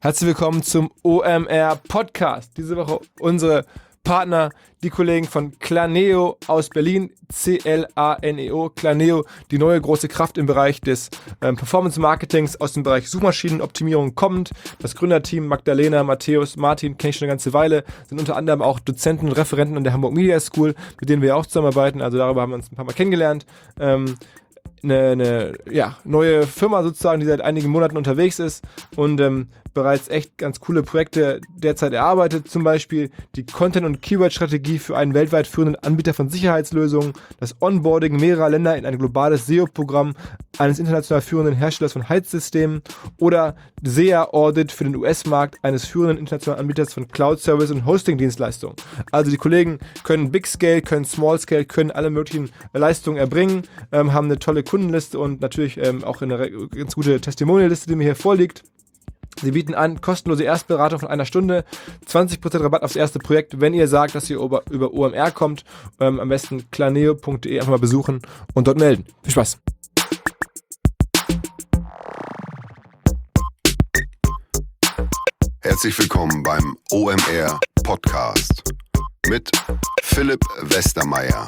Herzlich willkommen zum OMR Podcast. Diese Woche unsere Partner, die Kollegen von Claneo aus Berlin, C-L-A-N-E-O, Claneo, die neue große Kraft im Bereich des Performance-Marketings aus dem Bereich Suchmaschinenoptimierung kommt. Das Gründerteam Magdalena, Matthäus, Martin, kenne ich schon eine ganze Weile, sind unter anderem auch Dozenten und Referenten an der Hamburg Media School, mit denen wir auch zusammenarbeiten, also darüber haben wir uns ein paar Mal kennengelernt. Eine neue Firma sozusagen, die seit einigen Monaten unterwegs ist und bereits echt ganz coole Projekte derzeit erarbeitet. Zum Beispiel die Content- und Keyword-Strategie für einen weltweit führenden Anbieter von Sicherheitslösungen, das Onboarding mehrerer Länder in ein globales SEO-Programm eines international führenden Herstellers von Heizsystemen oder SEA-Audit für den US-Markt eines führenden internationalen Anbieters von Cloud-Service- und Hosting-Dienstleistungen. Also die Kollegen können Big Scale, können Small Scale, können alle möglichen Leistungen erbringen, haben eine tolle Kundenliste und natürlich auch eine ganz gute Testimonial-Liste, die mir hier vorliegt. Sie bieten an kostenlose Erstberatung von 1 Stunde, 20% Rabatt aufs erste Projekt, wenn ihr sagt, dass ihr über OMR kommt. Am besten claneo.de einfach mal besuchen und dort melden. Viel Spaß! Herzlich willkommen beim OMR Podcast mit Philipp Westermeier.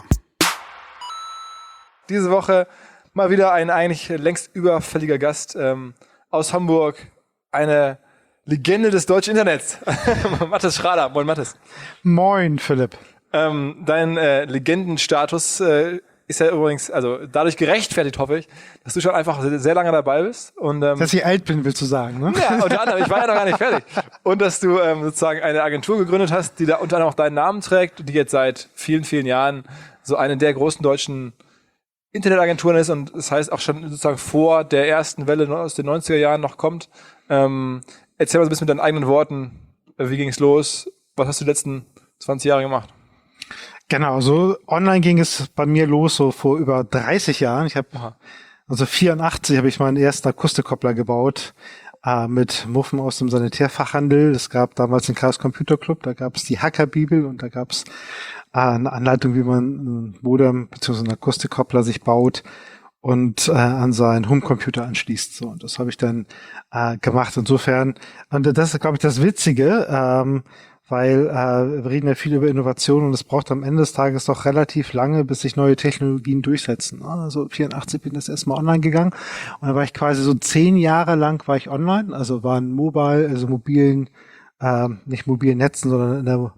Diese Woche mal wieder ein eigentlich längst überfälliger Gast aus Hamburg, eine Legende des deutschen Internets. Mathis Schrader. Moin, Mathis. Moin, Philipp. Dein Legendenstatus ist ja übrigens dadurch gerechtfertigt, hoffe ich, dass du schon einfach sehr lange dabei bist. Und, dass ich alt bin, willst du sagen, ne? Ja, unter anderem. Ich war ja noch gar nicht fertig. Und dass du sozusagen eine Agentur gegründet hast, die da unter anderem auch deinen Namen trägt, die jetzt seit vielen, vielen Jahren so eine der großen deutschen Internetagenturen ist und das heißt auch schon sozusagen vor der ersten Welle aus den 90er Jahren noch kommt. Erzähl mal so ein bisschen mit deinen eigenen Worten, wie ging es los? Was hast du die letzten 20 Jahre gemacht? Genau, so online ging es bei mir los, so vor über 30 Jahren. Ich habe, 84 habe ich meinen ersten Akustikkoppler gebaut, mit Muffen aus dem Sanitärfachhandel. Es gab damals den Chaos Computer Club, da gab es die Hackerbibel und da gab es eine Anleitung, wie man ein Modem bzw. einen Akustikkoppler sich baut und an seinen Homecomputer anschließt. So, und das habe ich dann gemacht. Insofern, und das ist, glaube ich, das Witzige, weil wir reden ja viel über Innovation und es braucht am Ende des Tages doch relativ lange, bis sich neue Technologien durchsetzen. Also 84 bin ich das erstmal online gegangen und dann war ich quasi so 10 Jahre lang war ich online, also waren mobilen, nicht mobilen Netzen, sondern in der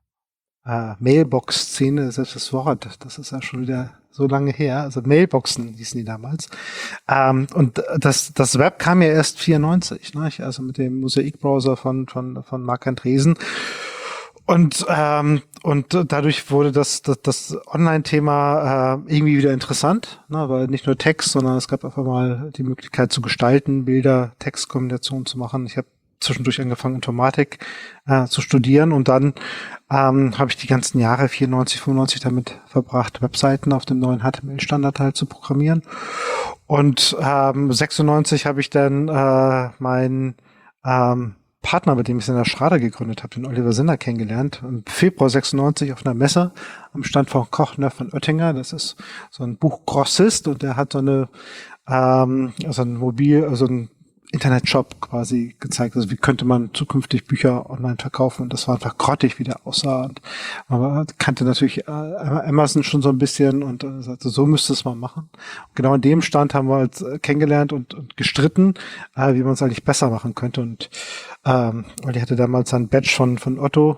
Mailbox-Szene, selbst das Wort, das ist ja schon wieder so lange her, also Mailboxen hießen die damals. Und das Web kam ja erst 94, ne? Also mit dem Mosaik-Browser von Marc Andreessen. Und dadurch wurde das Online-Thema irgendwie wieder interessant, ne? Weil nicht nur Text, sondern es gab einfach mal die Möglichkeit zu gestalten, Bilder, Textkombinationen zu machen. Ich habe zwischendurch angefangen, Informatik zu studieren und dann habe ich die ganzen Jahre 94, 95 damit verbracht, Webseiten auf dem neuen HTML-Standard halt zu programmieren. Und 96 habe ich dann meinen Partner, mit dem ich Sender Schrader gegründet habe, den Oliver Sinner kennengelernt. Im Februar 96 auf einer Messe am Stand von Kochner von Oettinger. Das ist so ein Buchgrossist und der hat so eine ein Internetshop quasi gezeigt, also wie könnte man zukünftig Bücher online verkaufen und das war einfach grottig, wie der aussah und man kannte natürlich Amazon schon so ein bisschen und sagte, so müsste es mal machen. Und genau an dem Stand haben wir halt kennengelernt und gestritten, wie man es eigentlich besser machen könnte und weil ich hatte damals einen Badge von Otto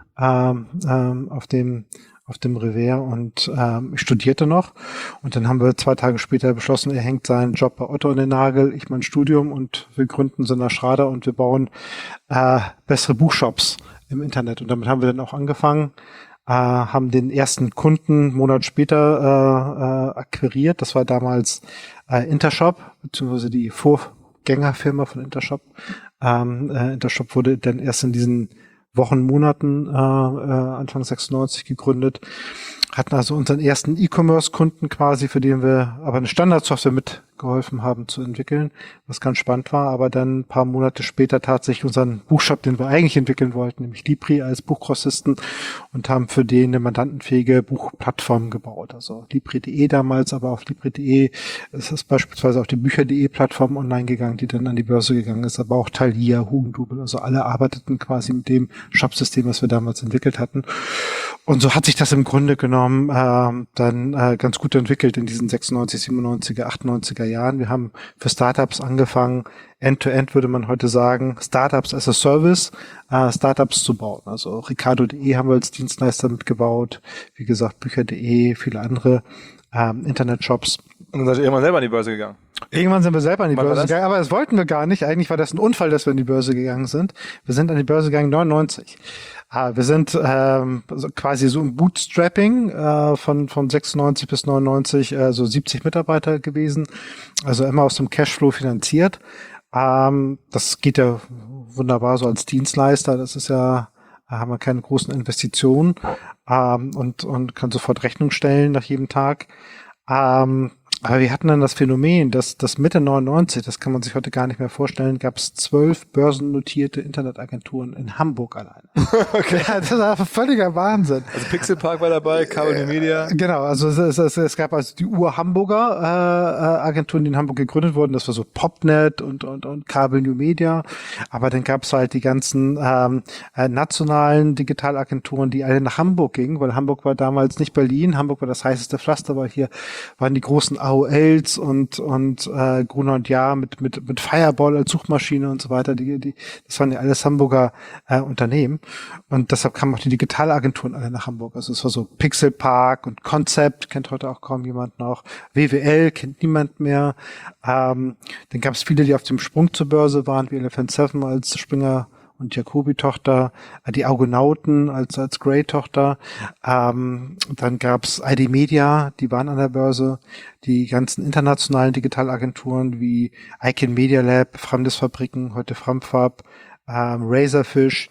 auf dem Revers und ich studierte noch und dann haben wir 2 Tage später beschlossen, er hängt seinen Job bei Otto in den Nagel, ich mein Studium und wir gründen Sender Schrader und wir bauen bessere Buchshops im Internet und damit haben wir dann auch angefangen, haben den ersten Kunden einen Monat später akquiriert, das war damals Intershop, beziehungsweise die Vorgängerfirma von Intershop. Intershop wurde dann erst in diesen Monaten Anfang 96 gegründet, hatten also unseren ersten E-Commerce-Kunden quasi, für den wir aber eine Standardsoftware mitgeholfen haben zu entwickeln, was ganz spannend war, aber dann ein paar Monate später tatsächlich unseren Buchshop, den wir eigentlich entwickeln wollten, nämlich Libri als Buchgrossisten, und haben für den eine mandantenfähige Buchplattform gebaut. Also Libri.de damals, aber auf Libri.de ist es beispielsweise auf die Bücher.de Plattform online gegangen, die dann an die Börse gegangen ist, aber auch Thalia, Hugendubel, also alle arbeiteten quasi mit dem Shopsystem, was wir damals entwickelt hatten. Und so hat sich das im Grunde genommen dann ganz gut entwickelt in diesen 96, 97er, 98er Jahren. Wir haben für Startups angefangen, End-to-End würde man heute sagen, Startups as a Service, Startups zu bauen. Also Ricardo.de haben wir als Dienstleister mitgebaut, wie gesagt Bücher.de, viele andere Internetshops. Und dann seid ihr irgendwann selber an die Börse gegangen. Irgendwann sind wir selber an die Börse gegangen, aber das wollten wir gar nicht. Eigentlich war das ein Unfall, dass wir an die Börse gegangen sind. Wir sind an die Börse gegangen 99. Wir sind quasi so im Bootstrapping von 96 bis 99 so 70 Mitarbeiter gewesen, also immer aus dem Cashflow finanziert. Das geht ja wunderbar so als Dienstleister. Das ist ja, haben wir keine großen Investitionen und kann sofort Rechnung stellen nach jedem Tag. Aber wir hatten dann das Phänomen, dass Mitte 99, das kann man sich heute gar nicht mehr vorstellen, gab es 12 börsennotierte Internetagenturen in Hamburg alleine. Okay. Ja, das war völliger Wahnsinn. Also Pixelpark war dabei, Kabel Media. Genau, also es gab also die Ur-Hamburger Agenturen, die in Hamburg gegründet wurden. Das war so Popnet und Kabel New Media. Aber dann gab es halt die ganzen nationalen Digitalagenturen, die alle nach Hamburg gingen, weil Hamburg war damals nicht Berlin. Hamburg war das heißeste Pflaster, weil hier waren die großen AOLs und Gruner und Jahr mit Fireball als Suchmaschine und so weiter. Das waren ja alles Hamburger Unternehmen. Und deshalb kamen auch die Digitalagenturen alle nach Hamburg. Also es war so Pixelpark und Concept, kennt heute auch kaum jemand noch. WWL kennt niemand mehr. Dann gab es viele, die auf dem Sprung zur Börse waren, wie Elephant Seven als Springer und Jacobi-Tochter, die Argonauten als Grey-Tochter. Dann gab's ID Media, die waren an der Börse. Die ganzen internationalen Digitalagenturen wie Icon Media Lab, Framdes-Fabriken, heute Framfab, Razorfish,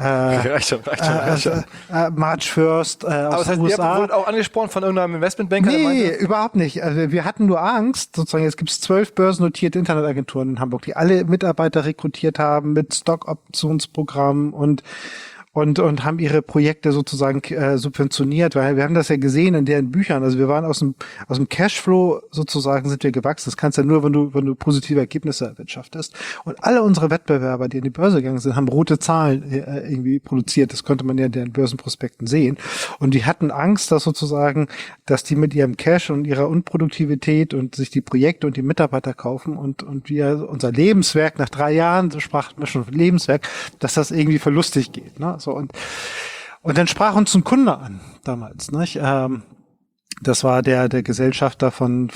March First aus Aber das heißt, den USA. ihr wurdet auch angesprochen von irgendeinem Investmentbanker? Nee, überhaupt nicht. Also wir hatten nur Angst, sozusagen, jetzt gibt es 12 börsennotierte Internetagenturen in Hamburg, die alle Mitarbeiter rekrutiert haben mit Stock-Optionsprogrammen und haben ihre Projekte sozusagen subventioniert, weil wir haben das ja gesehen in deren Büchern. Also wir waren aus dem Cashflow sozusagen sind wir gewachsen. Das kannst du ja nur, wenn du positive Ergebnisse erwirtschaftest. Und alle unsere Wettbewerber, die in die Börse gegangen sind, haben rote Zahlen irgendwie produziert. Das konnte man ja in den Börsenprospekten sehen. Und die hatten Angst, dass die mit ihrem Cash und ihrer Unproduktivität und sich die Projekte und die Mitarbeiter kaufen und wir unser Lebenswerk nach 3 Jahren, so sprachen wir schon von Lebenswerk, dass das irgendwie verlustig geht, ne? So, und dann sprach uns ein Kunde an damals, nicht? Das war der Gesellschafter von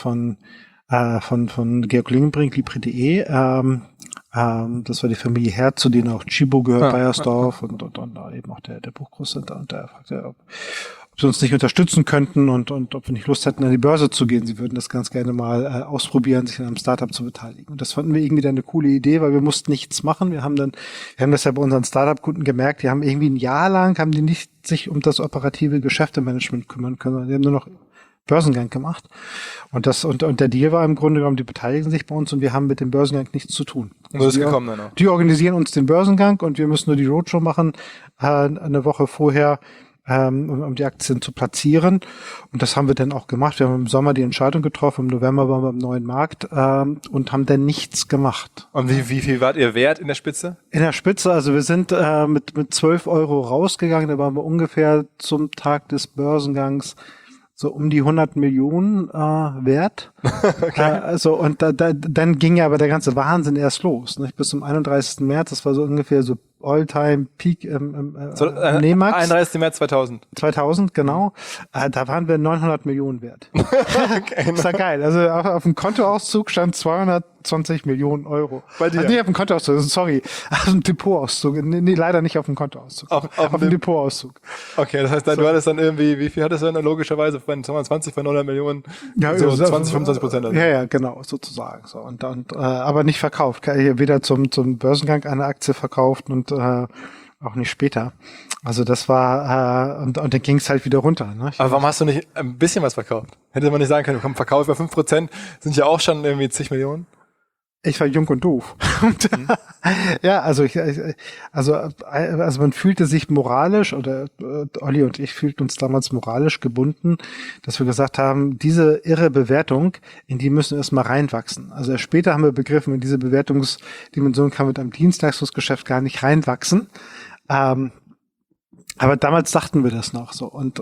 Georg Lingenbrink, Libri.de. Das war die Familie Herz, zu denen auch Chibo gehört, Bayersdorf und eben auch der Buchgroßhändler. Und der fragte, ob sie uns nicht unterstützen könnten und ob wir nicht Lust hätten, an die Börse zu gehen. Sie würden das ganz gerne mal ausprobieren, sich an einem Startup zu beteiligen. Und das fanden wir irgendwie dann eine coole Idee, weil wir mussten nichts machen. Wir haben das ja bei unseren Startup-Kunden gemerkt, die haben irgendwie ein Jahr lang, haben die nicht sich um das operative Geschäftemanagement kümmern können. Die haben nur noch Börsengang gemacht. Und der Deal war im Grunde genommen, die beteiligen sich bei uns und wir haben mit dem Börsengang nichts zu tun. Also ist gekommen dann auch. Die organisieren uns den Börsengang und wir müssen nur die Roadshow machen, eine Woche vorher, um die Aktien zu platzieren. Und das haben wir dann auch gemacht. Wir haben im Sommer die Entscheidung getroffen, im November waren wir im neuen Markt und haben dann nichts gemacht. Und wie viel wart ihr wert in der Spitze? In der Spitze, also wir sind mit 12 Euro rausgegangen, da waren wir ungefähr zum Tag des Börsengangs so um die 100 Millionen wert. Okay. Und dann ging ja aber der ganze Wahnsinn erst los. Nicht? Bis zum 31. März, das war so ungefähr so All-Time-Peak im Nemax. 31. März 2000. 2000, genau. Da waren wir 900 Millionen wert. Okay, das war geil. Also auf dem Kontoauszug stand 220 Millionen Euro. Bei dir? Also nicht auf dem Kontoauszug, sorry. Auf dem Depotauszug. Nee, leider nicht auf dem Kontoauszug. Auf dem Depotauszug. Okay, das heißt, du hattest dann irgendwie, wie viel hattest du dann logischerweise von 20 von 100 Millionen? Ja, so 20-25%. Also. Ja, genau, sozusagen. So. Und aber nicht verkauft. Weder zum Börsengang eine Aktie verkauft und auch nicht später. Also das war, und dann ging es halt wieder runter. Ne? Aber warum hast du nicht ein bisschen was verkauft? Hätte man nicht sagen können, komm, Verkauf über 5% sind ja auch schon irgendwie zig Millionen. Ich war jung und doof. Ja, also man fühlte sich moralisch, oder Olli und ich fühlten uns damals moralisch gebunden, dass wir gesagt haben, diese irre Bewertung, in die müssen wir erstmal reinwachsen. Also erst später haben wir begriffen, in diese Bewertungsdimension kann man mit einem Dienstleistungsgeschäft gar nicht reinwachsen. Aber damals dachten wir das noch so und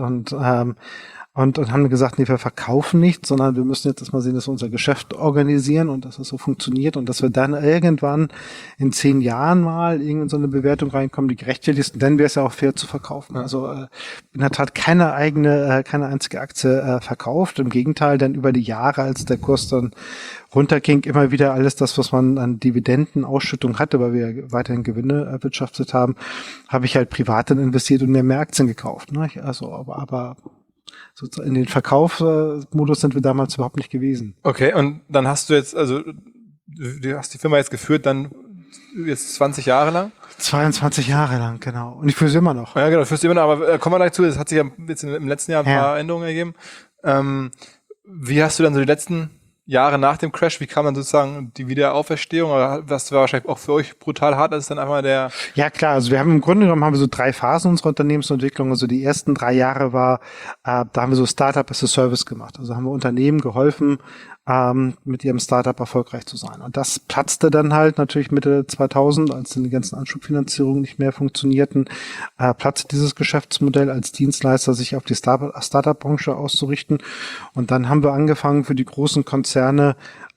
haben gesagt, nee, wir verkaufen nicht, sondern wir müssen jetzt erstmal sehen, dass wir unser Geschäft organisieren und dass es so funktioniert und dass wir dann irgendwann in 10 Jahren mal in so eine Bewertung reinkommen, die gerechtfertigt ist. Und dann wäre es ja auch fair zu verkaufen. Also in der Tat keine einzige Aktie verkauft. Im Gegenteil, dann über die Jahre, als der Kurs dann runterging, immer wieder alles das, was man an Dividendenausschüttung hatte, weil wir weiterhin Gewinne erwirtschaftet haben, habe ich halt privat dann investiert und mir mehr Aktien gekauft. Ne? Also aber sozusagen in den Verkaufsmodus sind wir damals überhaupt nicht gewesen. Okay, und dann hast du jetzt, also du hast die Firma jetzt geführt, dann jetzt 20 Jahre lang? 22 Jahre lang, genau. Und ich führe sie immer noch. Ja, genau, führst du immer noch, aber kommen wir dazu, das hat sich ja jetzt im letzten Jahr ein paar Änderungen ergeben. Wie hast du dann so die letzten Jahre nach dem Crash, wie kam dann sozusagen die Wiederauferstehung? Das war wahrscheinlich auch für euch brutal hart, als dann einmal der... Ja klar, also wir haben im Grunde genommen so 3 Phasen unserer Unternehmensentwicklung. Also die ersten 3 Jahre da haben wir so Startup as a Service gemacht. Also haben wir Unternehmen geholfen, mit ihrem Startup erfolgreich zu sein. Und das platzte dann halt natürlich Mitte 2000, als dann die ganzen Anschubfinanzierungen nicht mehr funktionierten, platzte dieses Geschäftsmodell als Dienstleister, sich auf die Startup-Branche auszurichten. Und dann haben wir angefangen, für die großen Konzerne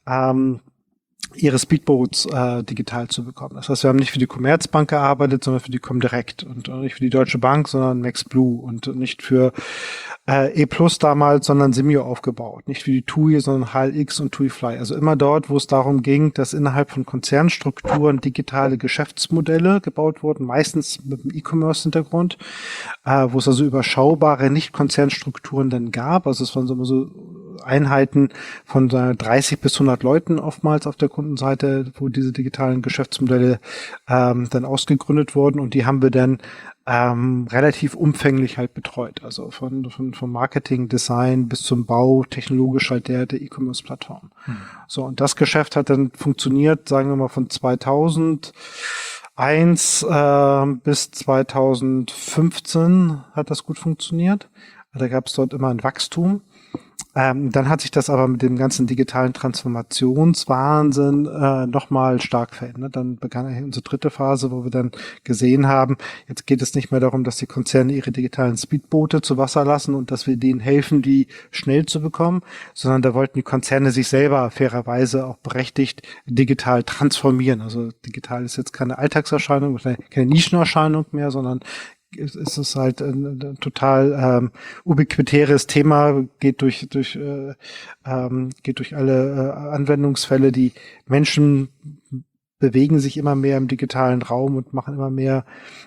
ihre Speedboats digital zu bekommen. Das heißt, wir haben nicht für die Commerzbank gearbeitet, sondern für die Comdirect und nicht für die Deutsche Bank, sondern MaxBlue und nicht für E-Plus damals, sondern Simio aufgebaut. Nicht für die TUI, sondern HLX und TUIfly. Also immer dort, wo es darum ging, dass innerhalb von Konzernstrukturen digitale Geschäftsmodelle gebaut wurden, meistens mit einem E-Commerce-Hintergrund, wo es also überschaubare Nicht-Konzernstrukturen dann gab. Also es waren so Einheiten von 30 bis 100 Leuten oftmals auf der Kundenseite, wo diese digitalen Geschäftsmodelle dann ausgegründet wurden, und die haben wir dann relativ umfänglich halt betreut. Also von Marketing, Design bis zum Bau, technologisch halt der E-Commerce-Plattform. So, und das Geschäft hat dann funktioniert, sagen wir mal, von 2001 bis 2015 hat das gut funktioniert. Da gab es dort immer ein Wachstum. Dann hat sich das aber mit dem ganzen digitalen Transformationswahnsinn nochmal stark verändert. Dann begann unsere dritte Phase, wo wir dann gesehen haben, jetzt geht es nicht mehr darum, dass die Konzerne ihre digitalen Speedboote zu Wasser lassen und dass wir denen helfen, die schnell zu bekommen, sondern da wollten die Konzerne sich selber fairerweise auch berechtigt digital transformieren. Also digital ist jetzt keine Alltagserscheinung, keine Nischenerscheinung mehr, sondern es ist halt ein total ubiquitäres Thema, geht durch alle Anwendungsfälle. Die Menschen bewegen sich immer mehr im digitalen Raum und machen immer mehr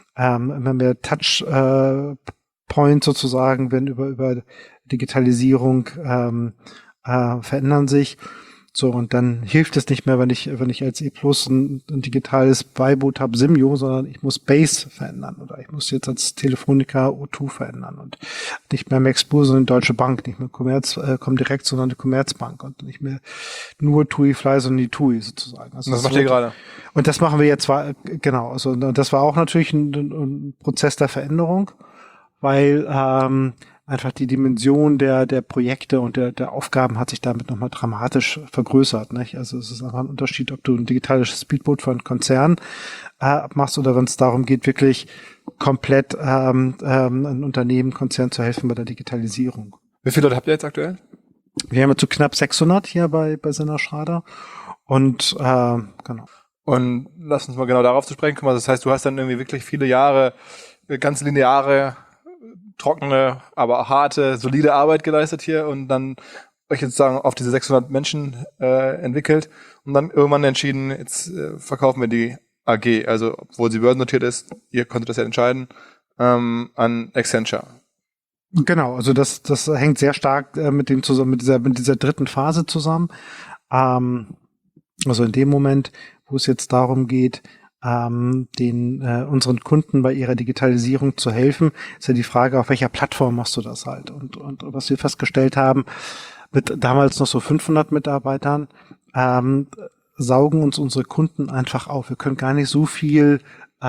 Touchpoints sozusagen, wenn über Digitalisierung verändern sich. So, und dann hilft es nicht mehr, wenn ich als E-Plus ein digitales Beiboot habe, Simio, sondern ich muss Base verändern oder ich muss jetzt als Telefonica O2 verändern und nicht mehr MaxBlue, sondern Deutsche Bank, nicht mehr Comdirect, sondern die Commerzbank und nicht mehr nur TUIfly, sondern die TUI sozusagen. Also das macht ihr gerade. Und das machen wir jetzt, genau, also das war auch natürlich ein Prozess der Veränderung, weil einfach die Dimension der Projekte und der Aufgaben hat sich damit nochmal dramatisch vergrößert. Nicht? Also es ist einfach ein Unterschied, ob du ein digitales Speedboot für einen Konzern machst oder wenn es darum geht, wirklich komplett ein Unternehmen, Konzern zu helfen bei der Digitalisierung. Wie viele Leute habt ihr jetzt aktuell? Wir haben jetzt so knapp 600 hier bei Senna Schrader und genau. Und lass uns mal genau darauf zu sprechen kommen. Also das heißt, du hast dann irgendwie wirklich viele Jahre ganz lineare, trockene, aber harte, solide Arbeit geleistet hier und dann euch jetzt sagen auf diese 600 Menschen entwickelt und dann irgendwann entschieden, jetzt verkaufen wir die AG, also obwohl sie börsennotiert ist, ihr konntet das ja entscheiden, an Accenture. Genau, also das hängt sehr stark mit dieser dritten Phase zusammen. Also in dem Moment, wo es jetzt darum geht, unseren Kunden bei ihrer Digitalisierung zu helfen, ist ja die Frage, auf welcher Plattform machst du das halt? Und was wir festgestellt haben, mit damals noch so 500 Mitarbeitern, saugen uns unsere Kunden einfach auf. Wir können gar nicht so viel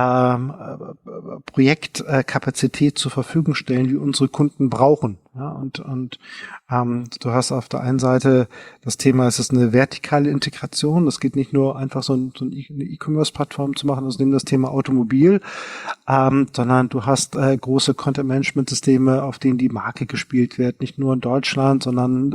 Projektkapazität zur Verfügung stellen, wie unsere Kunden brauchen. Ja, und du hast auf der einen Seite das Thema, es ist eine vertikale Integration. Es geht nicht nur einfach eine E-Commerce-Plattform zu machen, also nehmen das Thema Automobil, sondern du hast große Content-Management-Systeme, auf denen die Marke gespielt wird, nicht nur in Deutschland, sondern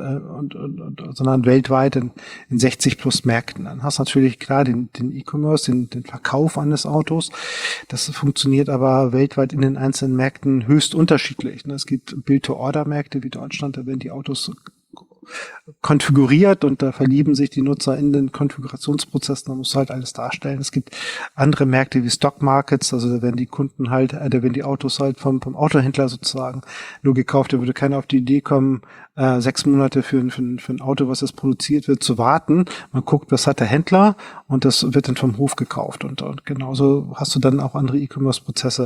weltweit in 60 plus Märkten. Dann hast du natürlich klar den E-Commerce, den Verkauf eines Autos. Das funktioniert aber weltweit in den einzelnen Märkten höchst unterschiedlich. Es gibt Build-to-Order-Märkte wie Deutschland, da werden die Autos konfiguriert und da verlieben sich die Nutzer in den Konfigurationsprozess, da musst du halt alles darstellen. Es gibt andere Märkte wie Stock Markets, also da werden die Kunden halt, da werden die Autos halt vom Autohändler sozusagen nur gekauft. Da würde keiner auf die Idee kommen, 6 Monate für ein Auto, was jetzt produziert wird, zu warten. Man guckt, was hat der Händler und das wird dann vom Hof gekauft und genauso hast du dann auch andere E-Commerce-Prozesse.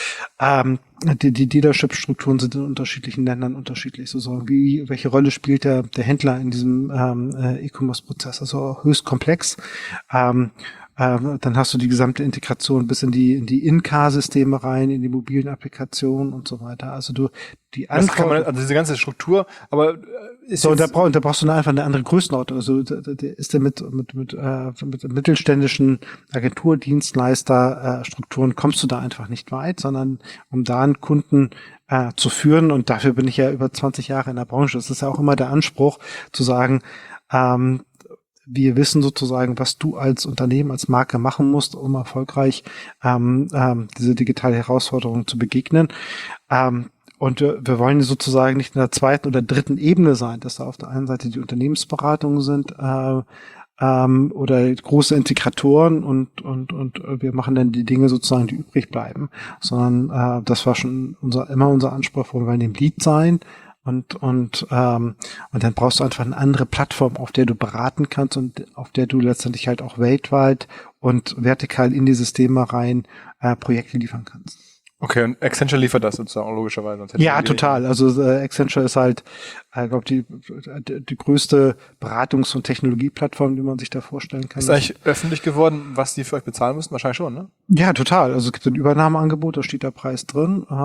Die Dealership-Strukturen sind in unterschiedlichen Ländern unterschiedlich. Sozusagen welche Rolle spielt der Händler in diesem E-Commerce-Prozess? Also höchst komplex. Dann hast du die gesamte Integration bis in die In-Car-Systeme rein, in die mobilen Applikationen und so weiter. Also also diese ganze Struktur, aber ist so, da brauchst du einfach eine andere Größenordnung. Also ist der mit mittelständischen Agenturdienstleister-Strukturen kommst du da einfach nicht weit, sondern um da einen Kunden zu führen, und dafür bin ich ja über 20 Jahre in der Branche. Das ist ja auch immer der Anspruch, zu sagen, wir wissen sozusagen, was du als Unternehmen, als Marke machen musst, um erfolgreich diese digitale Herausforderung zu begegnen. Und wir wollen sozusagen nicht in der zweiten oder dritten Ebene sein, dass da auf der einen Seite die Unternehmensberatungen sind oder große Integratoren und wir machen dann die Dinge sozusagen, die übrig bleiben, sondern das war schon immer unser Anspruch, wir wollen im Lead sein. Und dann brauchst du einfach eine andere Plattform, auf der du beraten kannst und auf der du letztendlich halt auch weltweit und vertikal in die Systeme rein Projekte liefern kannst. Okay, und Accenture liefert das sozusagen logischerweise. Ja, total. Also Accenture ist halt, ich glaube, die größte Beratungs- und Technologieplattform, die man sich da vorstellen kann. Ist eigentlich öffentlich geworden, was die für euch bezahlen müssen? Wahrscheinlich schon, ne? Ja, total. Also es gibt ein Übernahmeangebot, da steht der Preis drin. Ich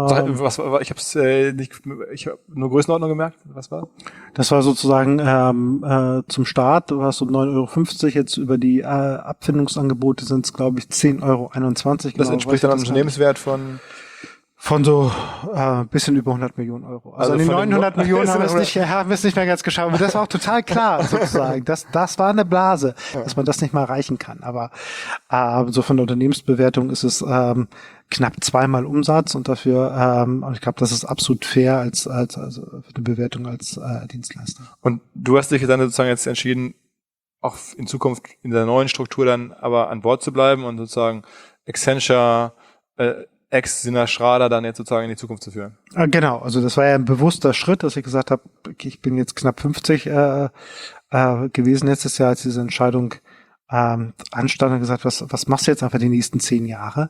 habe nur Größenordnung gemerkt. Was war? Das war sozusagen zum Start, du hast so 9,50 €, jetzt über die Abfindungsangebote sind es, glaube ich, 10,21 €. Das entspricht dann einem Unternehmenswert von so bisschen über 100 Millionen Euro. Also die 900 Millionen haben wir es nicht mehr ganz geschafft. Aber das war auch total klar, sozusagen. Das war eine Blase, dass man das nicht mal erreichen kann. Aber so von der Unternehmensbewertung ist es knapp 2-mal Umsatz und dafür, ich glaube, das ist absolut fair also für eine Bewertung als Dienstleister. Und du hast dich dann sozusagen jetzt entschieden, auch in Zukunft in der neuen Struktur dann aber an Bord zu bleiben und sozusagen Accenture Ex-Sina Schrader dann jetzt sozusagen in die Zukunft zu führen. Genau, also das war ja ein bewusster Schritt, dass ich gesagt habe, ich bin jetzt knapp 50 gewesen letztes Jahr, als diese Entscheidung anstand und gesagt, was machst du jetzt einfach die nächsten 10 Jahre?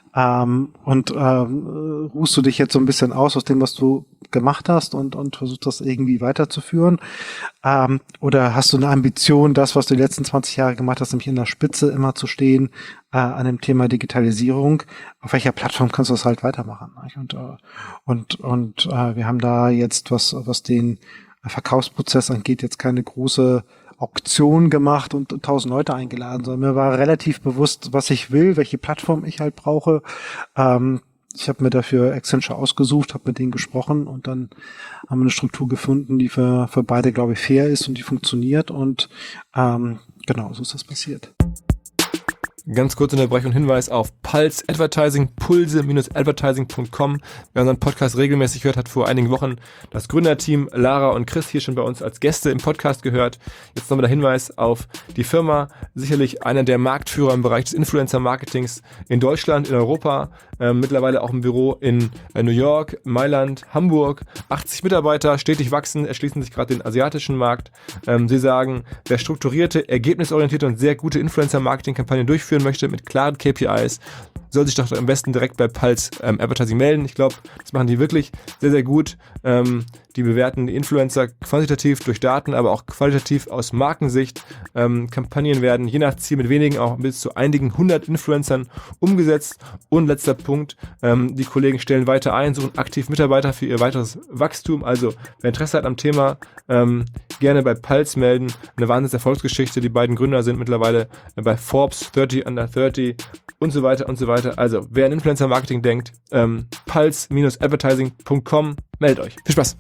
Ruhst du dich jetzt so ein bisschen aus dem, was du gemacht hast und versuchst das irgendwie weiterzuführen? Oder hast du eine Ambition, das, was du die letzten 20 Jahre gemacht hast, nämlich in der Spitze immer zu stehen, an dem Thema Digitalisierung? Auf welcher Plattform kannst du das halt weitermachen? Und wir haben da jetzt, was den Verkaufsprozess angeht, jetzt keine große Auktion gemacht und 1000 Leute eingeladen, sondern mir war relativ bewusst, was ich will, welche Plattform ich halt brauche. Ich habe mir dafür Accenture ausgesucht, habe mit denen gesprochen und dann haben wir eine Struktur gefunden, die für beide, glaube ich, fair ist und die funktioniert und genau, so ist das passiert. Ganz kurze Unterbrechung und Hinweis auf Pulse Advertising, pulse-advertising.com. Wer unseren Podcast regelmäßig hört, hat vor einigen Wochen das Gründerteam Lara und Chris hier schon bei uns als Gäste im Podcast gehört. Jetzt nochmal der Hinweis auf die Firma. Sicherlich einer der Marktführer im Bereich des Influencer-Marketings in Deutschland, in Europa. Mittlerweile auch ein Büro in New York, Mailand, Hamburg. 80 Mitarbeiter, stetig wachsen, erschließen sich gerade den asiatischen Markt. Sie sagen, wer strukturierte, ergebnisorientierte und sehr gute Influencer-Marketing-Kampagnen durchführt, durchführen möchte mit klaren KPIs, soll sich doch am besten direkt bei Pulse Advertising melden. Ich glaube, das machen die wirklich sehr, sehr gut. Die bewerten die Influencer quantitativ durch Daten, aber auch qualitativ aus Markensicht. Kampagnen werden je nach Ziel mit wenigen auch bis zu einigen 100 Influencern umgesetzt. Und letzter Punkt, die Kollegen stellen weiter ein, suchen aktiv Mitarbeiter für ihr weiteres Wachstum. Also wer Interesse hat am Thema, gerne bei Pulse melden. Eine Wahnsinns-Erfolgsgeschichte. Die beiden Gründer sind mittlerweile bei Forbes 30 Under 30 und so weiter und so weiter. Also, wer an Influencer-Marketing denkt, pulse-advertising.com, meldet euch. Viel Spaß!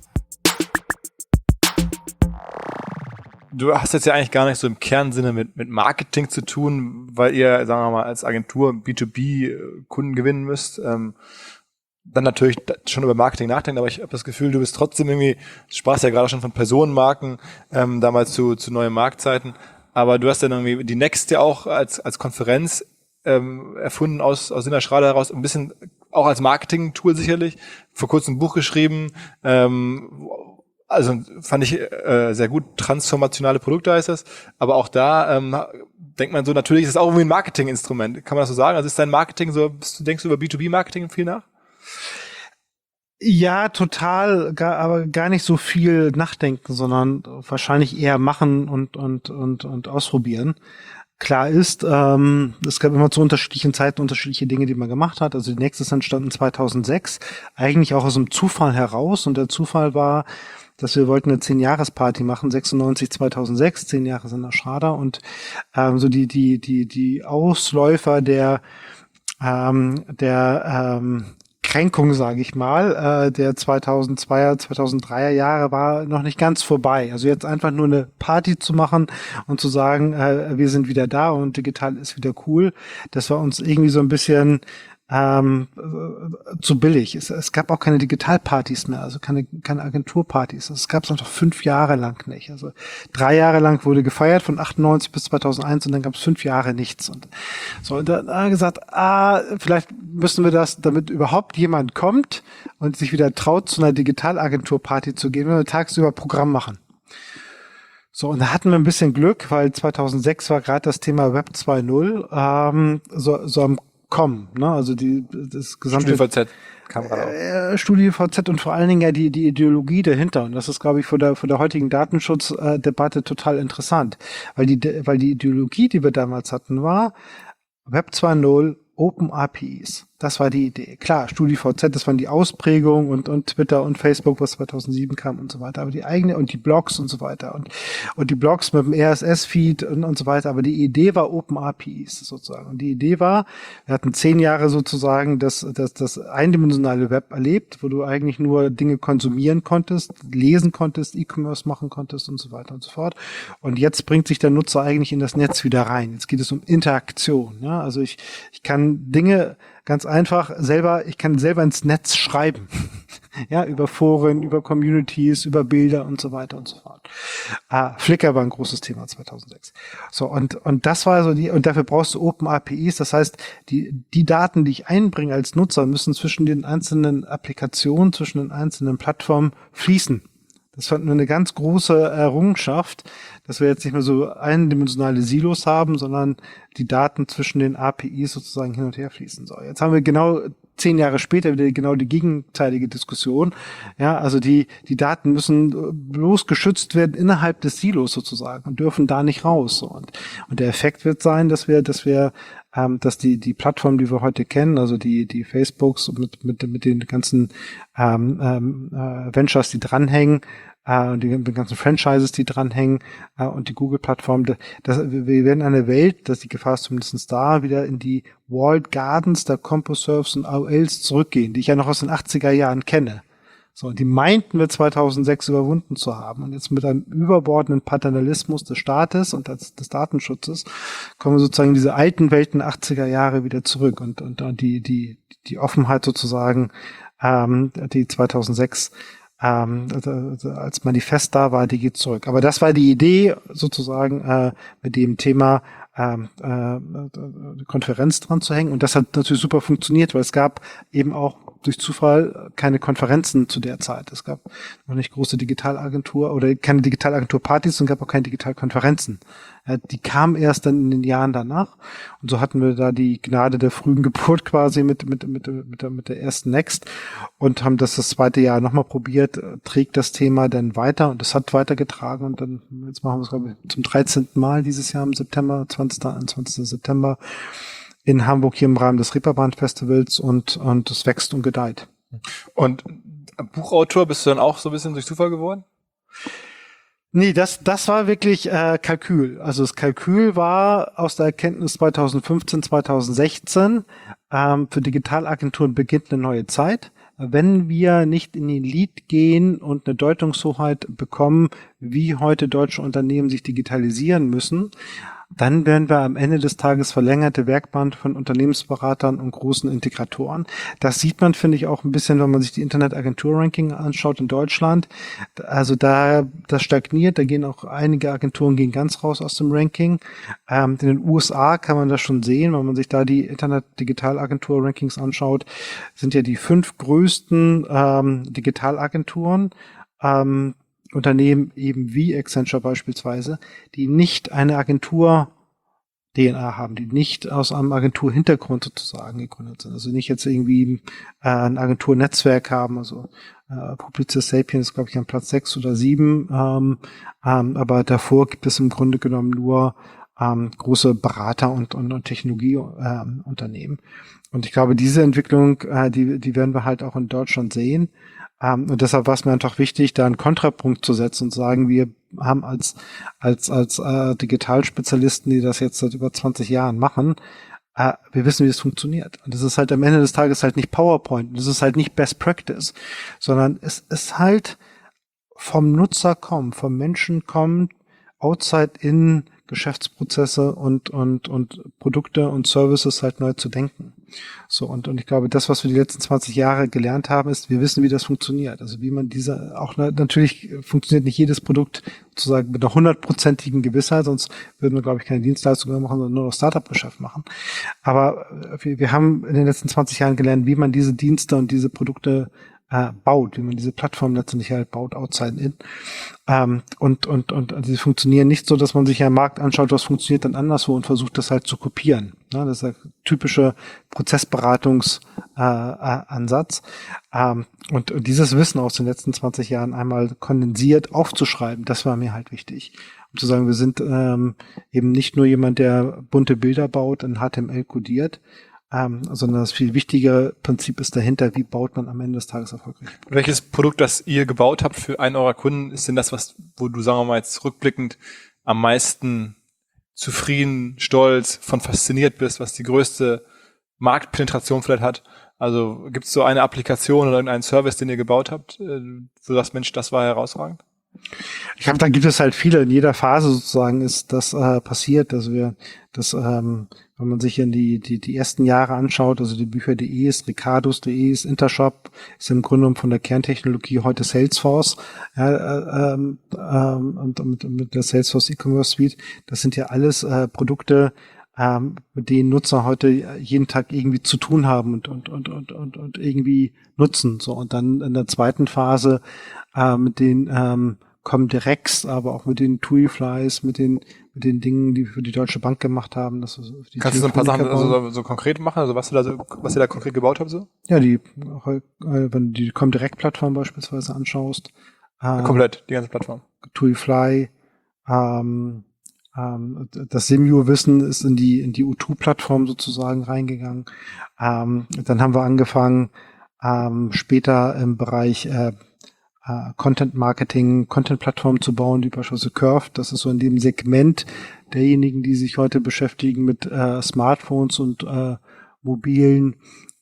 Du hast jetzt ja eigentlich gar nicht so im Kernsinne mit Marketing zu tun, weil ihr, sagen wir mal, als Agentur B2B-Kunden gewinnen müsst. Dann natürlich schon über Marketing nachdenken, aber ich habe das Gefühl, du bist trotzdem irgendwie, du sprachst ja gerade schon von Personenmarken, damals zu neuen Marktzeiten, aber du hast dann irgendwie die Next ja auch als Konferenz erfunden aus Sina Schrader heraus, ein bisschen auch als Marketing-Tool sicherlich, vor kurzem ein Buch geschrieben, also fand ich sehr gut, transformationale Produkte heißt das, aber auch da denkt man so, natürlich ist es auch irgendwie ein Marketing-Instrument, kann man das so sagen? Also ist dein Marketing so, denkst du über B2B-Marketing viel nach? Ja, total, aber gar nicht so viel nachdenken, sondern wahrscheinlich eher machen und ausprobieren. Klar ist, es gab immer zu unterschiedlichen Zeiten unterschiedliche Dinge, die man gemacht hat. Also die nächste ist entstanden 2006, eigentlich auch aus einem Zufall heraus. Und der Zufall war, dass wir wollten eine 10-Jahres-Party machen, 96, 2006, 10 Jahre Sina Schrader. Und so die Ausläufer der Kränkung, sage ich mal, der 2002er, 2003er Jahre war noch nicht ganz vorbei. Also jetzt einfach nur eine Party zu machen und zu sagen, wir sind wieder da und digital ist wieder cool, das war uns irgendwie so ein bisschen zu billig. Es gab auch keine Digitalpartys mehr, also keine Agenturpartys. Es gab es noch 5 Jahre lang nicht. Also 3 Jahre lang wurde gefeiert von 98 bis 2001 und dann gab es 5 Jahre nichts. Und so, und dann haben wir gesagt, vielleicht müssen wir das, damit überhaupt jemand kommt und sich wieder traut, zu einer Digitalagenturparty zu gehen, wenn wir tagsüber Programm machen. So, und da hatten wir ein bisschen Glück, weil 2006 war gerade das Thema Web 2.0 so am Kommen, ne? Also das gesamte StudiVZ kam gerade auf. StudiVZ und vor allen Dingen ja die Ideologie dahinter. Und das ist, glaube ich, vor der heutigen Datenschutzdebatte total interessant. Weil die Ideologie, die wir damals hatten, war Web 2.0 Open APIs. Das war die Idee. Klar, StudiVZ, das waren die Ausprägungen und Twitter und Facebook, was 2007 kam und so weiter. Aber die eigene und die Blogs und so weiter und die Blogs mit dem RSS-Feed und so weiter. Aber die Idee war Open APIs sozusagen. Und die Idee war, wir hatten 10 Jahre sozusagen das eindimensionale Web erlebt, wo du eigentlich nur Dinge konsumieren konntest, lesen konntest, E-Commerce machen konntest und so weiter und so fort. Und jetzt bringt sich der Nutzer eigentlich in das Netz wieder rein. Jetzt geht es um Interaktion. Ja? Also ich kann Dinge ganz einfach ich kann selber ins Netz schreiben. Ja, über Foren, über Communities, über Bilder und so weiter und so fort. Flickr war ein großes Thema 2006. So, und das war so und dafür brauchst du Open APIs. Das heißt, die Daten, die ich einbringe als Nutzer, müssen zwischen den einzelnen Applikationen, zwischen den einzelnen Plattformen fließen. Das fand mir eine ganz große Errungenschaft, dass wir jetzt nicht mehr so eindimensionale Silos haben, sondern die Daten zwischen den APIs sozusagen hin und her fließen. So, jetzt haben wir genau 10 Jahre später wieder genau die gegenteilige Diskussion. Ja, also die Daten müssen bloß geschützt werden innerhalb des Silos sozusagen und dürfen da nicht raus. So. Und der Effekt wird sein, dass die Plattformen, die wir heute kennen, also die Facebooks mit den ganzen Ventures, die dranhängen, und die ganzen Franchises, die dranhängen, und die Google-Plattform, wir werden eine Welt, dass die Gefahr ist zumindest da, wieder in die Walled Gardens der CompuServes und AOLs zurückgehen, die ich ja noch aus den 80er Jahren kenne. So, und die meinten wir 2006 überwunden zu haben. Und jetzt mit einem überbordenden Paternalismus des Staates und des Datenschutzes kommen wir sozusagen in diese alten Welten 80er Jahre wieder zurück. Und die Offenheit sozusagen, die 2006 als Manifest da war, die geht zurück. Aber das war die Idee sozusagen, mit dem Thema Konferenz dran zu hängen. Und das hat natürlich super funktioniert, weil es gab eben auch durch Zufall keine Konferenzen zu der Zeit. Es gab noch nicht große Digitalagentur oder keine Digitalagentur-Partys und gab auch keine Digitalkonferenzen. Die kamen erst dann in den Jahren danach. Und so hatten wir da die Gnade der frühen Geburt quasi mit der ersten Next und haben das zweite Jahr nochmal probiert, trägt das Thema dann weiter und es hat weitergetragen und dann, jetzt machen wir es, glaube ich, zum 13. Mal dieses Jahr im September, 21. September in Hamburg hier im Rahmen des Reeperbahn Festivals und es wächst und gedeiht. Und Buchautor bist du dann auch so ein bisschen durch Zufall geworden? Nee, das war wirklich Kalkül. Also das Kalkül war aus der Erkenntnis 2015, 2016, für Digitalagenturen beginnt eine neue Zeit. Wenn wir nicht in den Lead gehen und eine Deutungshoheit bekommen, wie heute deutsche Unternehmen sich digitalisieren müssen, dann werden wir am Ende des Tages verlängerte Werkband von Unternehmensberatern und großen Integratoren. Das sieht man, finde ich, auch ein bisschen, wenn man sich die Internetagentur-Ranking anschaut in Deutschland. Also das stagniert, da gehen auch einige Agenturen gehen ganz raus aus dem Ranking. In den USA kann man das schon sehen, wenn man sich da die Internet-Digitalagentur-Rankings anschaut, sind ja die 5 größten Digitalagenturen, Unternehmen eben wie Accenture beispielsweise, die nicht eine Agentur-DNA haben, die nicht aus einem Agenturhintergrund sozusagen gegründet sind. Also nicht jetzt irgendwie ein Agenturnetzwerk haben, also Publicis Sapient ist, glaube ich, an Platz 6 oder 7, aber davor gibt es im Grunde genommen nur große Berater- und Technologieunternehmen. Und ich glaube, diese Entwicklung, die werden wir halt auch in Deutschland sehen. Und deshalb war es mir einfach wichtig, da einen Kontrapunkt zu setzen und sagen, wir haben als Digitalspezialisten, die das jetzt seit über 20 Jahren machen, wir wissen, wie es funktioniert. Und das ist halt am Ende des Tages halt nicht PowerPoint, das ist halt nicht Best Practice, sondern es ist halt vom Nutzer kommen, vom Menschen kommen, outside in Geschäftsprozesse und Produkte und Services halt neu zu denken. So, und ich glaube, das, was wir die letzten 20 Jahre gelernt haben, ist, wir wissen, wie das funktioniert. Also wie man natürlich funktioniert nicht jedes Produkt sozusagen mit einer 100%igen Gewissheit, sonst würden wir, glaube ich, keine Dienstleistungen mehr machen, sondern nur noch Startup-Geschäft machen. Aber wir haben in den letzten 20 Jahren gelernt, wie man diese Dienste und diese Produkte baut, wie man diese Plattform letztendlich halt baut, outside in. Und sie funktionieren nicht so, dass man sich einen Markt anschaut, was funktioniert dann anderswo und versucht das halt zu kopieren. Ja, das ist der typische Prozessberatungsansatz. Und dieses Wissen aus den letzten 20 Jahren einmal kondensiert aufzuschreiben, das war mir halt wichtig. Um zu sagen, wir sind eben nicht nur jemand, der bunte Bilder baut und HTML codiert, sondern das viel wichtigere Prinzip ist dahinter, wie baut man am Ende des Tages erfolgreich. Welches Produkt, das ihr gebaut habt für einen eurer Kunden, ist denn das, wo du, sagen wir mal jetzt rückblickend, am meisten zufrieden, stolz, von fasziniert bist, was die größte Marktpenetration vielleicht hat? Also gibt es so eine Applikation oder einen Service, den ihr gebaut habt, wo du sagst, Mensch, das war herausragend? Ich glaube, da gibt es halt viele. In jeder Phase sozusagen ist das passiert. Also wenn man sich in die ersten Jahre anschaut, also die Bücher.de ist, Ricardos.de ist, Intershop ist im Grunde genommen von der Kerntechnologie heute Salesforce, und mit der Salesforce E-Commerce Suite. Das sind ja alles Produkte, mit denen Nutzer heute jeden Tag irgendwie zu tun haben und irgendwie nutzen. So, und dann in der zweiten Phase mit den Comdirect, aber auch mit den TuiFlies, mit den Dingen, die wir für die Deutsche Bank gemacht haben. Kannst du so ein paar Sachen so konkret machen, also was ihr da konkret gebaut habt so? Ja, wenn du die Comdirect-Plattform beispielsweise anschaust. Komplett, die ganze Plattform. TuiFly, das Simio-Wissen ist in die U2-Plattform sozusagen reingegangen. Dann haben wir angefangen, später im Bereich Content Marketing, Content-Plattformen zu bauen, die beispielsweise Curve. Das ist so in dem Segment derjenigen, die sich heute beschäftigen mit Smartphones und mobilen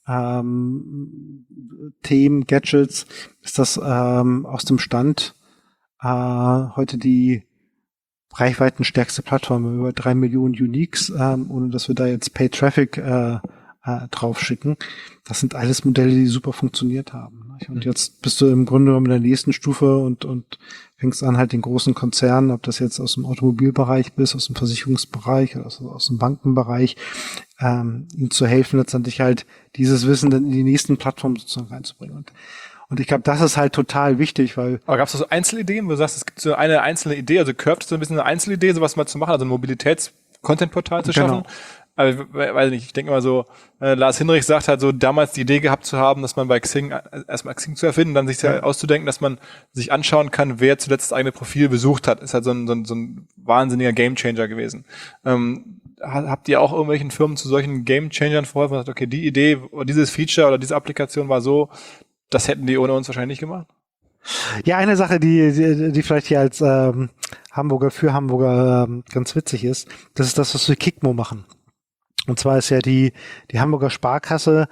Themen, Gadgets, ist das aus dem Stand heute die reichweitenstärkste Plattform, über 3 Millionen Uniques, ohne dass wir da jetzt Paid Traffic drauf schicken. Das sind alles Modelle, die super funktioniert haben. Und jetzt bist du im Grunde genommen in der nächsten Stufe und fängst an, halt den großen Konzernen, ob das jetzt aus dem Automobilbereich bist, aus dem Versicherungsbereich oder aus dem Bankenbereich, ihnen zu helfen, letztendlich halt dieses Wissen dann in die nächsten Plattformen sozusagen reinzubringen. Und ich glaube, das ist halt total wichtig, weil... Aber gab es so Einzelideen, wo du sagst, es gibt so eine einzelne Idee, also Curved ist so ein bisschen eine Einzelidee, sowas mal zu machen, also ein Mobilitäts-Content-Portal zu schaffen? Aber weiß nicht, ich denke immer so, Lars Hinrich sagt halt so, damals die Idee gehabt zu haben, dass man bei Xing, erstmal Xing zu erfinden, dann sich auszudenken, dass man sich anschauen kann, wer zuletzt das eigene Profil besucht hat, ist halt so ein wahnsinniger Gamechanger gewesen. Habt ihr auch irgendwelchen Firmen zu solchen Gamechangern verholfen und sagt, okay, die Idee, oder dieses Feature oder diese Applikation war so, das hätten die ohne uns wahrscheinlich nicht gemacht? Ja, eine Sache, die vielleicht hier als Hamburger für Hamburger ganz witzig ist, das ist das, was wir Kickmo machen. Und zwar ist ja die Hamburger Sparkasse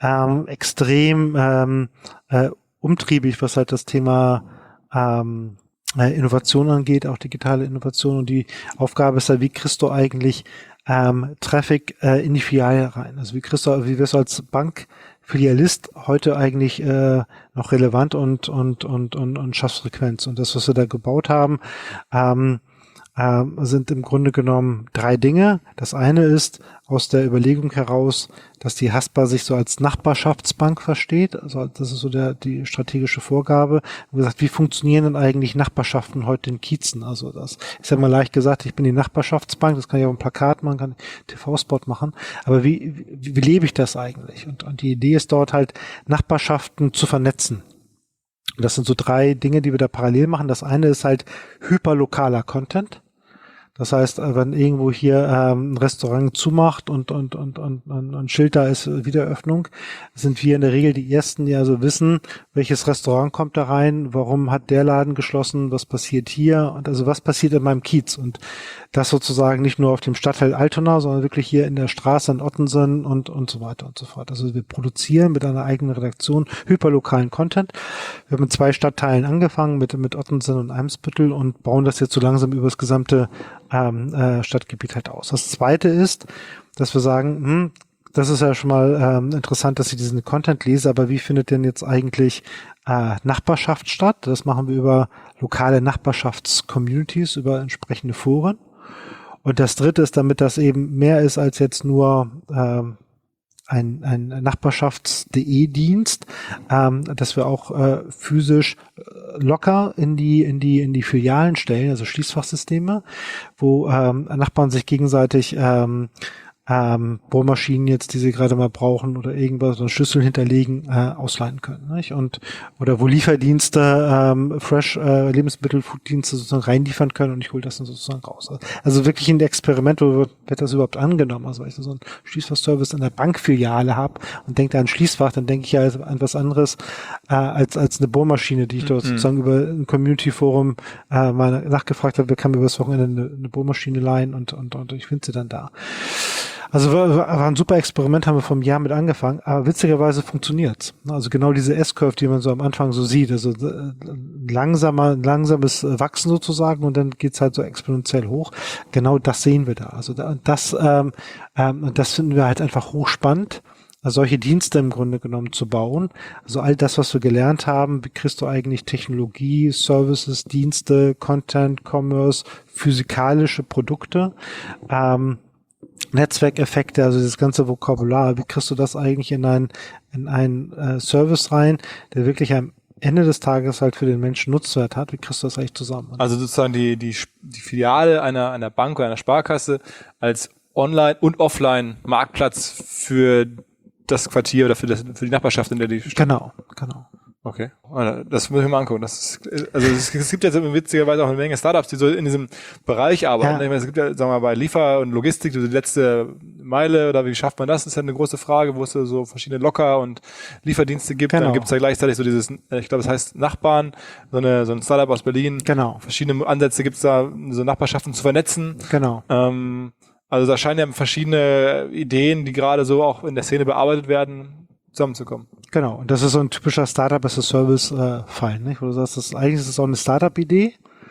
extrem umtriebig, was halt das Thema Innovation angeht, auch digitale Innovation. Und die Aufgabe ist ja, wie kriegst du eigentlich Traffic in die Filiale rein? Also wie wirst du als Bankfilialist heute eigentlich noch relevant und schaffst Frequenz? Und das, was wir da gebaut haben, sind im Grunde genommen 3 Dinge. Das eine ist aus der Überlegung heraus, dass die Haspa sich so als Nachbarschaftsbank versteht. Also das ist so die strategische Vorgabe. Wir gesagt, wie funktionieren denn eigentlich Nachbarschaften heute in Kiezen? Also das ist ja mal leicht gesagt, ich bin die Nachbarschaftsbank, das kann ich auf einem Plakat machen, kann einen TV-Spot machen. Aber wie lebe ich das eigentlich? Und die Idee ist dort halt, Nachbarschaften zu vernetzen. Das sind so 3 Dinge, die wir da parallel machen. Das eine ist halt hyperlokaler Content. Das heißt, wenn irgendwo hier ein Restaurant zumacht und ein Schild da ist, Wiedereröffnung, sind wir in der Regel die Ersten, die also wissen, welches Restaurant kommt da rein, warum hat der Laden geschlossen, was passiert hier und also was passiert in meinem Kiez. Und das sozusagen nicht nur auf dem Stadtteil Altona, sondern wirklich hier in der Straße in Ottensen und so weiter und so fort. Also wir produzieren mit einer eigenen Redaktion hyperlokalen Content. Wir haben mit 2 Stadtteilen angefangen, mit Ottensen und Eimsbüttel und bauen das jetzt so langsam über das gesamte Stadtgebiet halt aus. Das zweite ist, dass wir sagen, das ist ja schon mal interessant, dass ich diesen Content lese, aber wie findet denn jetzt eigentlich Nachbarschaft statt? Das machen wir über lokale Nachbarschafts-Communities, über entsprechende Foren. Und das dritte ist, damit das eben mehr ist als jetzt nur ein Nachbarschafts.de-Dienst, dass wir auch physisch locker in die Filialen stellen, also Schließfachsysteme, wo Nachbarn sich gegenseitig Bohrmaschinen jetzt, die sie gerade mal brauchen oder irgendwas, so einen Schlüssel hinterlegen, ausleihen können. Nicht? Oder wo Lieferdienste, Lebensmittel, Fooddienste sozusagen reinliefern können und ich hole das dann sozusagen raus. Also wirklich ein Experiment, wo wird das überhaupt angenommen? Also wenn ich so einen Schließfachservice in der Bankfiliale habe und denke da an Schließfach, dann denke ich ja an was anderes als eine Bohrmaschine, die ich dort sozusagen über ein Community-Forum mal nachgefragt habe, wer kann mir über das Wochenende eine Bohrmaschine leihen und ich finde sie dann da. Also war ein super Experiment, haben wir vom Jahr mit angefangen, aber witzigerweise funktioniert's. Also genau diese S-Curve, die man so am Anfang so sieht, also langsames Wachsen sozusagen und dann geht's halt so exponentiell hoch. Genau das sehen wir da. Also das finden wir halt einfach hochspannend, also solche Dienste im Grunde genommen zu bauen. Also all das, was wir gelernt haben, wie kriegst du eigentlich Technologie, Services, Dienste, Content, Commerce, physikalische Produkte, Netzwerkeffekte, also das ganze Vokabular, wie kriegst du das eigentlich in einen Service rein, der wirklich am Ende des Tages halt für den Menschen Nutzwert hat? Wie kriegst du das eigentlich zusammen? Also sozusagen die Filiale einer Bank oder einer Sparkasse als Online- und Offline-Marktplatz für das Quartier oder für die Nachbarschaft, in der die steht. Genau. Okay, das muss ich mir angucken. Es gibt jetzt witzigerweise auch eine Menge Startups, die so in diesem Bereich arbeiten. Ja. Ich meine, es gibt ja, sagen wir mal, bei Liefer- und Logistik, so die letzte Meile oder wie schafft man das, ist ja eine große Frage, wo es so verschiedene Locker- und Lieferdienste gibt. Genau. Dann gibt es ja gleichzeitig so dieses, ich glaube, es heißt Nachbarn, so ein Startup aus Berlin. Genau. Verschiedene Ansätze gibt es da, so Nachbarschaften zu vernetzen. Genau. Also da scheinen ja verschiedene Ideen, die gerade so auch in der Szene bearbeitet werden, zusammenzukommen. Genau, und das ist so ein typischer Startup-as-a-Service-Fall, nicht? Wo du sagst, eigentlich ist es auch eine Startup-Idee,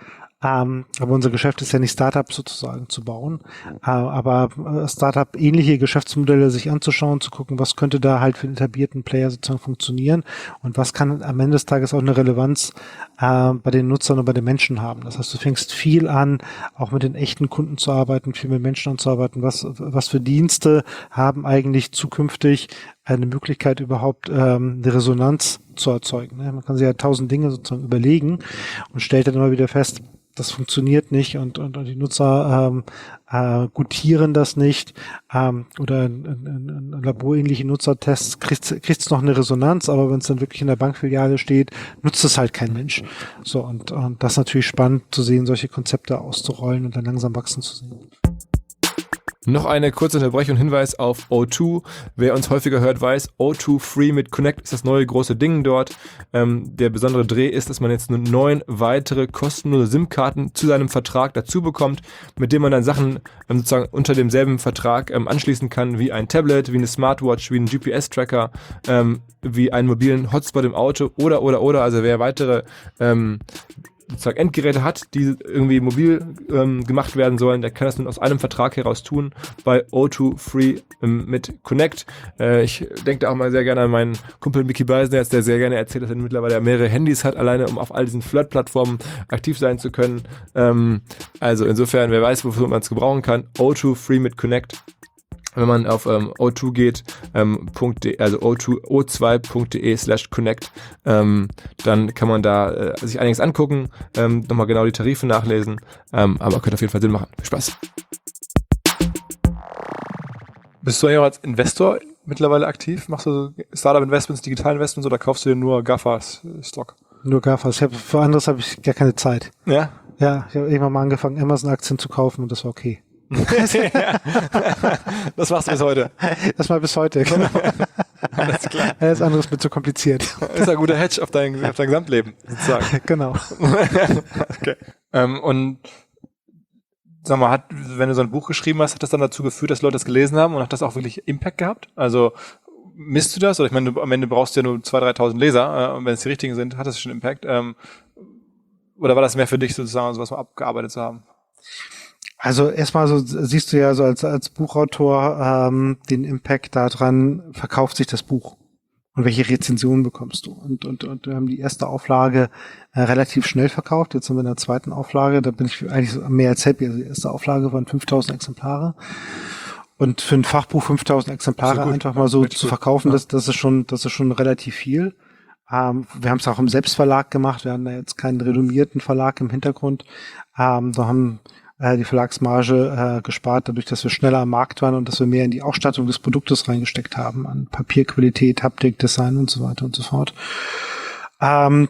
Aber unser Geschäft ist ja nicht Startups sozusagen zu bauen, aber Startup-ähnliche Geschäftsmodelle sich anzuschauen, zu gucken, was könnte da halt für den etablierten Player sozusagen funktionieren und was kann am Ende des Tages auch eine Relevanz bei den Nutzern und bei den Menschen haben. Das heißt, du fängst viel an, auch mit den echten Kunden zu arbeiten, viel mit Menschen anzuarbeiten. Was für Dienste haben eigentlich zukünftig eine Möglichkeit überhaupt eine Resonanz zu erzeugen. Ne? Man kann sich ja 1000 Dinge sozusagen überlegen und stellt dann immer wieder fest, das funktioniert nicht und die Nutzer gutieren das nicht oder in laborähnliche Nutzertests kriegt's noch eine Resonanz, aber wenn es dann wirklich in der Bankfiliale steht, nutzt es halt kein Mensch. So und das ist natürlich spannend zu sehen, solche Konzepte auszurollen und dann langsam wachsen zu sehen. Noch eine kurze Unterbrechung und Hinweis auf O2. Wer uns häufiger hört, weiß, O2 Free mit Connect ist das neue große Ding dort. Der besondere Dreh ist, dass man jetzt nur 9 weitere kostenlose SIM-Karten zu seinem Vertrag dazu bekommt, mit dem man dann Sachen sozusagen unter demselben Vertrag anschließen kann, wie ein Tablet, wie eine Smartwatch, wie ein GPS-Tracker, wie einen mobilen Hotspot im Auto oder. Also wer weitere sozusagen Endgeräte hat, die irgendwie mobil gemacht werden sollen, der kann das nun aus einem Vertrag heraus tun bei O2 Free mit Connect. Ich denke da auch mal sehr gerne an meinen Kumpel Mickey Beisenherz, der sehr gerne erzählt, dass er mittlerweile mehrere Handys hat, alleine um auf all diesen Flirt-Plattformen aktiv sein zu können. Also insofern, wer weiß, wofür man es gebrauchen kann, O2 Free mit Connect. Wenn man auf O2 geht, also o2.de/connect, dann kann man da sich einiges angucken, nochmal genau die Tarife nachlesen, aber könnte auf jeden Fall Sinn machen. Viel Spaß. Bist du ja auch als Investor mittlerweile aktiv? Machst du Startup-Investments, Digital-Investments oder kaufst du dir nur GAFAs-Stock? Nur GAFAs. Für anderes habe ich gar keine Zeit. Ja? Ja, ich habe irgendwann mal angefangen, Amazon-Aktien zu kaufen und das war okay. Das machst du bis heute. Das mal bis heute, genau. Alles klar. Alles andere ist mir zu kompliziert. Ist ein guter Hedge auf dein Gesamtleben, sozusagen. Genau. Okay. Und sag mal, wenn du so ein Buch geschrieben hast, hat das dann dazu geführt, dass Leute das gelesen haben und hat das auch wirklich Impact gehabt? Also misst du das? Oder ich meine, am Ende brauchst du ja nur 2.000, 3.000 Leser und wenn es die richtigen sind, hat das schon Impact? Oder war das mehr für dich sozusagen, sowas mal abgearbeitet zu haben? Also erstmal so siehst du ja so als Buchautor den Impact daran, verkauft sich das Buch und welche Rezensionen bekommst du. Und wir haben die erste Auflage relativ schnell verkauft. Jetzt sind wir in der zweiten Auflage, da bin ich eigentlich mehr als happy. Also die erste Auflage waren 5.000 Exemplare. Und für ein Fachbuch 5.000 Exemplare einfach mal so zu verkaufen, das ist schon relativ viel. Wir haben es auch im Selbstverlag gemacht. Wir haben da jetzt keinen renommierten Verlag im Hintergrund. Da haben die Verlagsmarge gespart, dadurch, dass wir schneller am Markt waren und dass wir mehr in die Ausstattung des Produktes reingesteckt haben, an Papierqualität, Haptik, Design und so weiter und so fort. Ich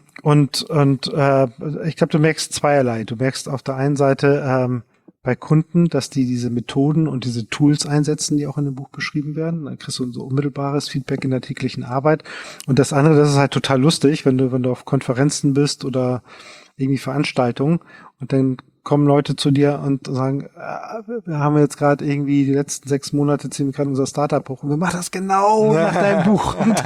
glaube, du merkst zweierlei. Du merkst auf der einen Seite bei Kunden, dass die diese Methoden und diese Tools einsetzen, die auch in dem Buch beschrieben werden. Dann kriegst du so unmittelbares Feedback in der täglichen Arbeit. Und das andere, das ist halt total lustig, wenn du auf Konferenzen bist oder irgendwie Veranstaltungen und dann kommen Leute zu dir und sagen, wir haben jetzt gerade irgendwie die letzten 6 Monate ziehen wir gerade unser Startup hoch und wir machen das genau nach deinem Buch. Und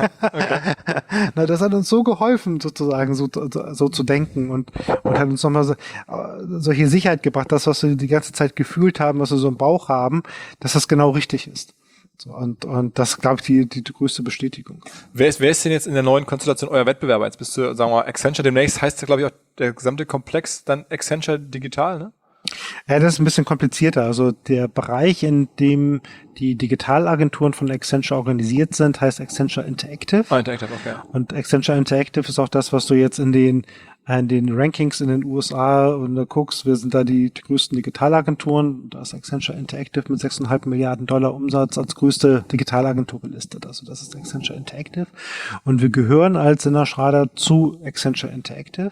na, das hat uns so geholfen, sozusagen so zu denken und hat uns nochmal solche Sicherheit gebracht, das, was wir die ganze Zeit gefühlt haben, was wir so im Bauch haben, dass das genau richtig ist. So, und das, glaube ich, die größte Bestätigung. Wer ist denn jetzt in der neuen Konstellation euer Wettbewerber? Jetzt bist du, sagen wir mal, Accenture demnächst, heißt ja, glaube ich, auch der gesamte Komplex dann Accenture Digital, ne? Ja, das ist ein bisschen komplizierter. Also der Bereich, in dem die Digitalagenturen von Accenture organisiert sind, heißt Accenture Interactive. Interactive, okay. Und Accenture Interactive ist auch das, was du jetzt in den Rankings in den USA und da guckst, wir sind da die größten Digitalagenturen. Da ist Accenture Interactive mit $6,5 Milliarden Umsatz als größte Digitalagentur gelistet. Also das ist Accenture Interactive. Und wir gehören als Sinner Schrader zu Accenture Interactive.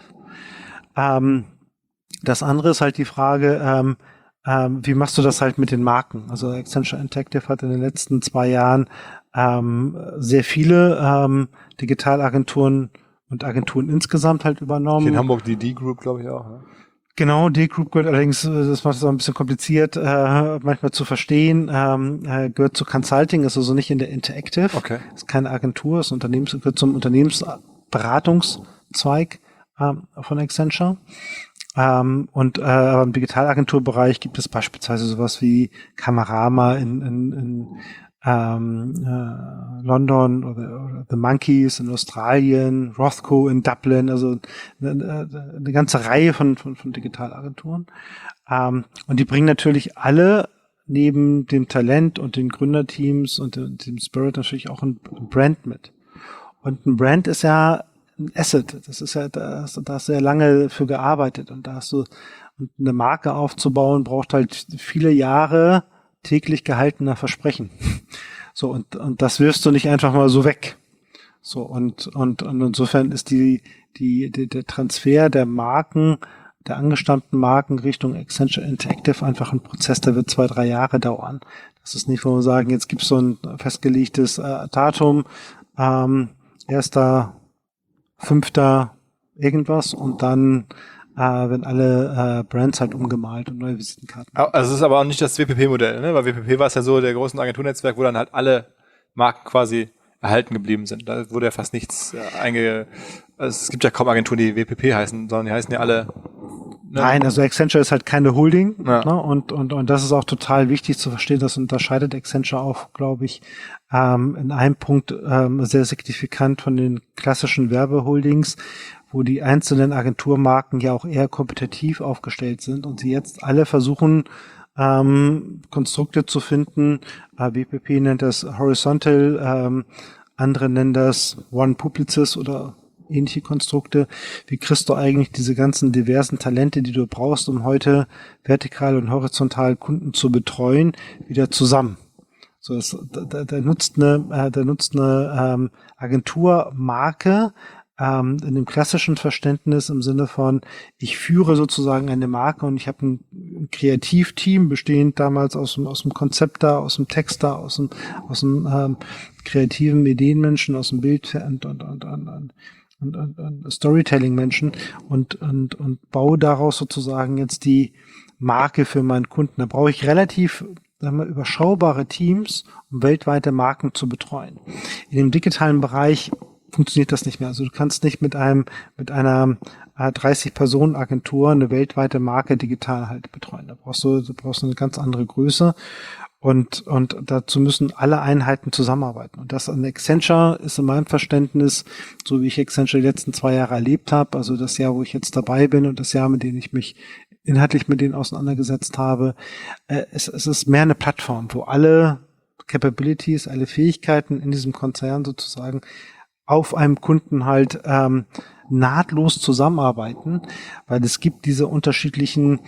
Das andere ist halt die Frage, wie machst du das halt mit den Marken? Also Accenture Interactive hat in den letzten 2 Jahren sehr viele Digitalagenturen und Agenturen insgesamt halt übernommen. Hier in Hamburg die D-Group, glaube ich, auch. Ne? Genau, D-Group gehört allerdings, das macht es auch ein bisschen kompliziert, manchmal zu verstehen, gehört zu Consulting, ist also nicht in der Interactive. Okay. Ist keine Agentur, ist gehört zum Unternehmensberatungszweig von Accenture. Aber im Digitalagenturbereich gibt es beispielsweise sowas wie Kamerama in London oder The Monkeys in Australien, Rothko in Dublin, also eine ganze Reihe von Digitalagenturen. Und die bringen natürlich alle neben dem Talent und den Gründerteams und dem Spirit natürlich auch ein Brand mit. Und ein Brand ist ja ein Asset. Das ist ja, da hast du sehr lange für gearbeitet und und eine Marke aufzubauen braucht halt viele Jahre täglich gehaltener Versprechen. So, und das wirfst du nicht einfach mal so weg. So, und insofern ist der Transfer der Marken, der angestammten Marken Richtung Accenture Interactive einfach ein Prozess, der wird 2-3 Jahre dauern. Das ist nicht, wo wir sagen, jetzt gibt's so ein festgelegtes Datum, 1.5. irgendwas und dann werden alle Brands halt umgemalt und neue Visitenkarten. Also es ist aber auch nicht das WPP-Modell, ne? Weil WPP war es ja so, der großen Agenturnetzwerk, wo dann halt alle Marken quasi erhalten geblieben sind. Da wurde ja fast nichts also es gibt ja kaum Agenturen, die WPP heißen, sondern die heißen ja alle. Ne? Nein, also Accenture ist halt keine Holding, ja. Ne? Und das ist auch total wichtig zu verstehen. Das unterscheidet Accenture auch, glaube ich, in einem Punkt sehr signifikant von den klassischen Werbeholdings, wo die einzelnen Agenturmarken ja auch eher kompetitiv aufgestellt sind und sie jetzt alle versuchen, Konstrukte zu finden. WPP nennt das Horizontal, andere nennen das One Publicis oder ähnliche Konstrukte. Wie kriegst du eigentlich diese ganzen diversen Talente, die du brauchst, um heute vertikal und horizontal Kunden zu betreuen, wieder zusammen? So, da nutzt eine Agenturmarke in dem klassischen Verständnis im Sinne von, ich führe sozusagen eine Marke und ich habe ein Kreativteam, bestehend damals aus dem Konzepter, aus dem Texter, aus dem kreativen Ideenmenschen, aus dem Bild und Storytelling-Menschen und baue daraus sozusagen jetzt die Marke für meinen Kunden. Da brauche ich relativ überschaubare Teams, um weltweite Marken zu betreuen. In dem digitalen Bereich funktioniert das nicht mehr. Also du kannst nicht mit einer 30-Personen-Agentur eine weltweite Marke digital halt betreuen. Da brauchst du eine ganz andere Größe und dazu müssen alle Einheiten zusammenarbeiten. Und das an Accenture ist in meinem Verständnis, so wie ich Accenture die letzten 2 Jahre erlebt habe, also das Jahr, wo ich jetzt dabei bin und das Jahr, mit dem ich mich inhaltlich mit denen auseinandergesetzt habe, es ist mehr eine Plattform, wo alle Capabilities, alle Fähigkeiten in diesem Konzern sozusagen auf einem Kunden halt nahtlos zusammenarbeiten, weil es gibt diese unterschiedlichen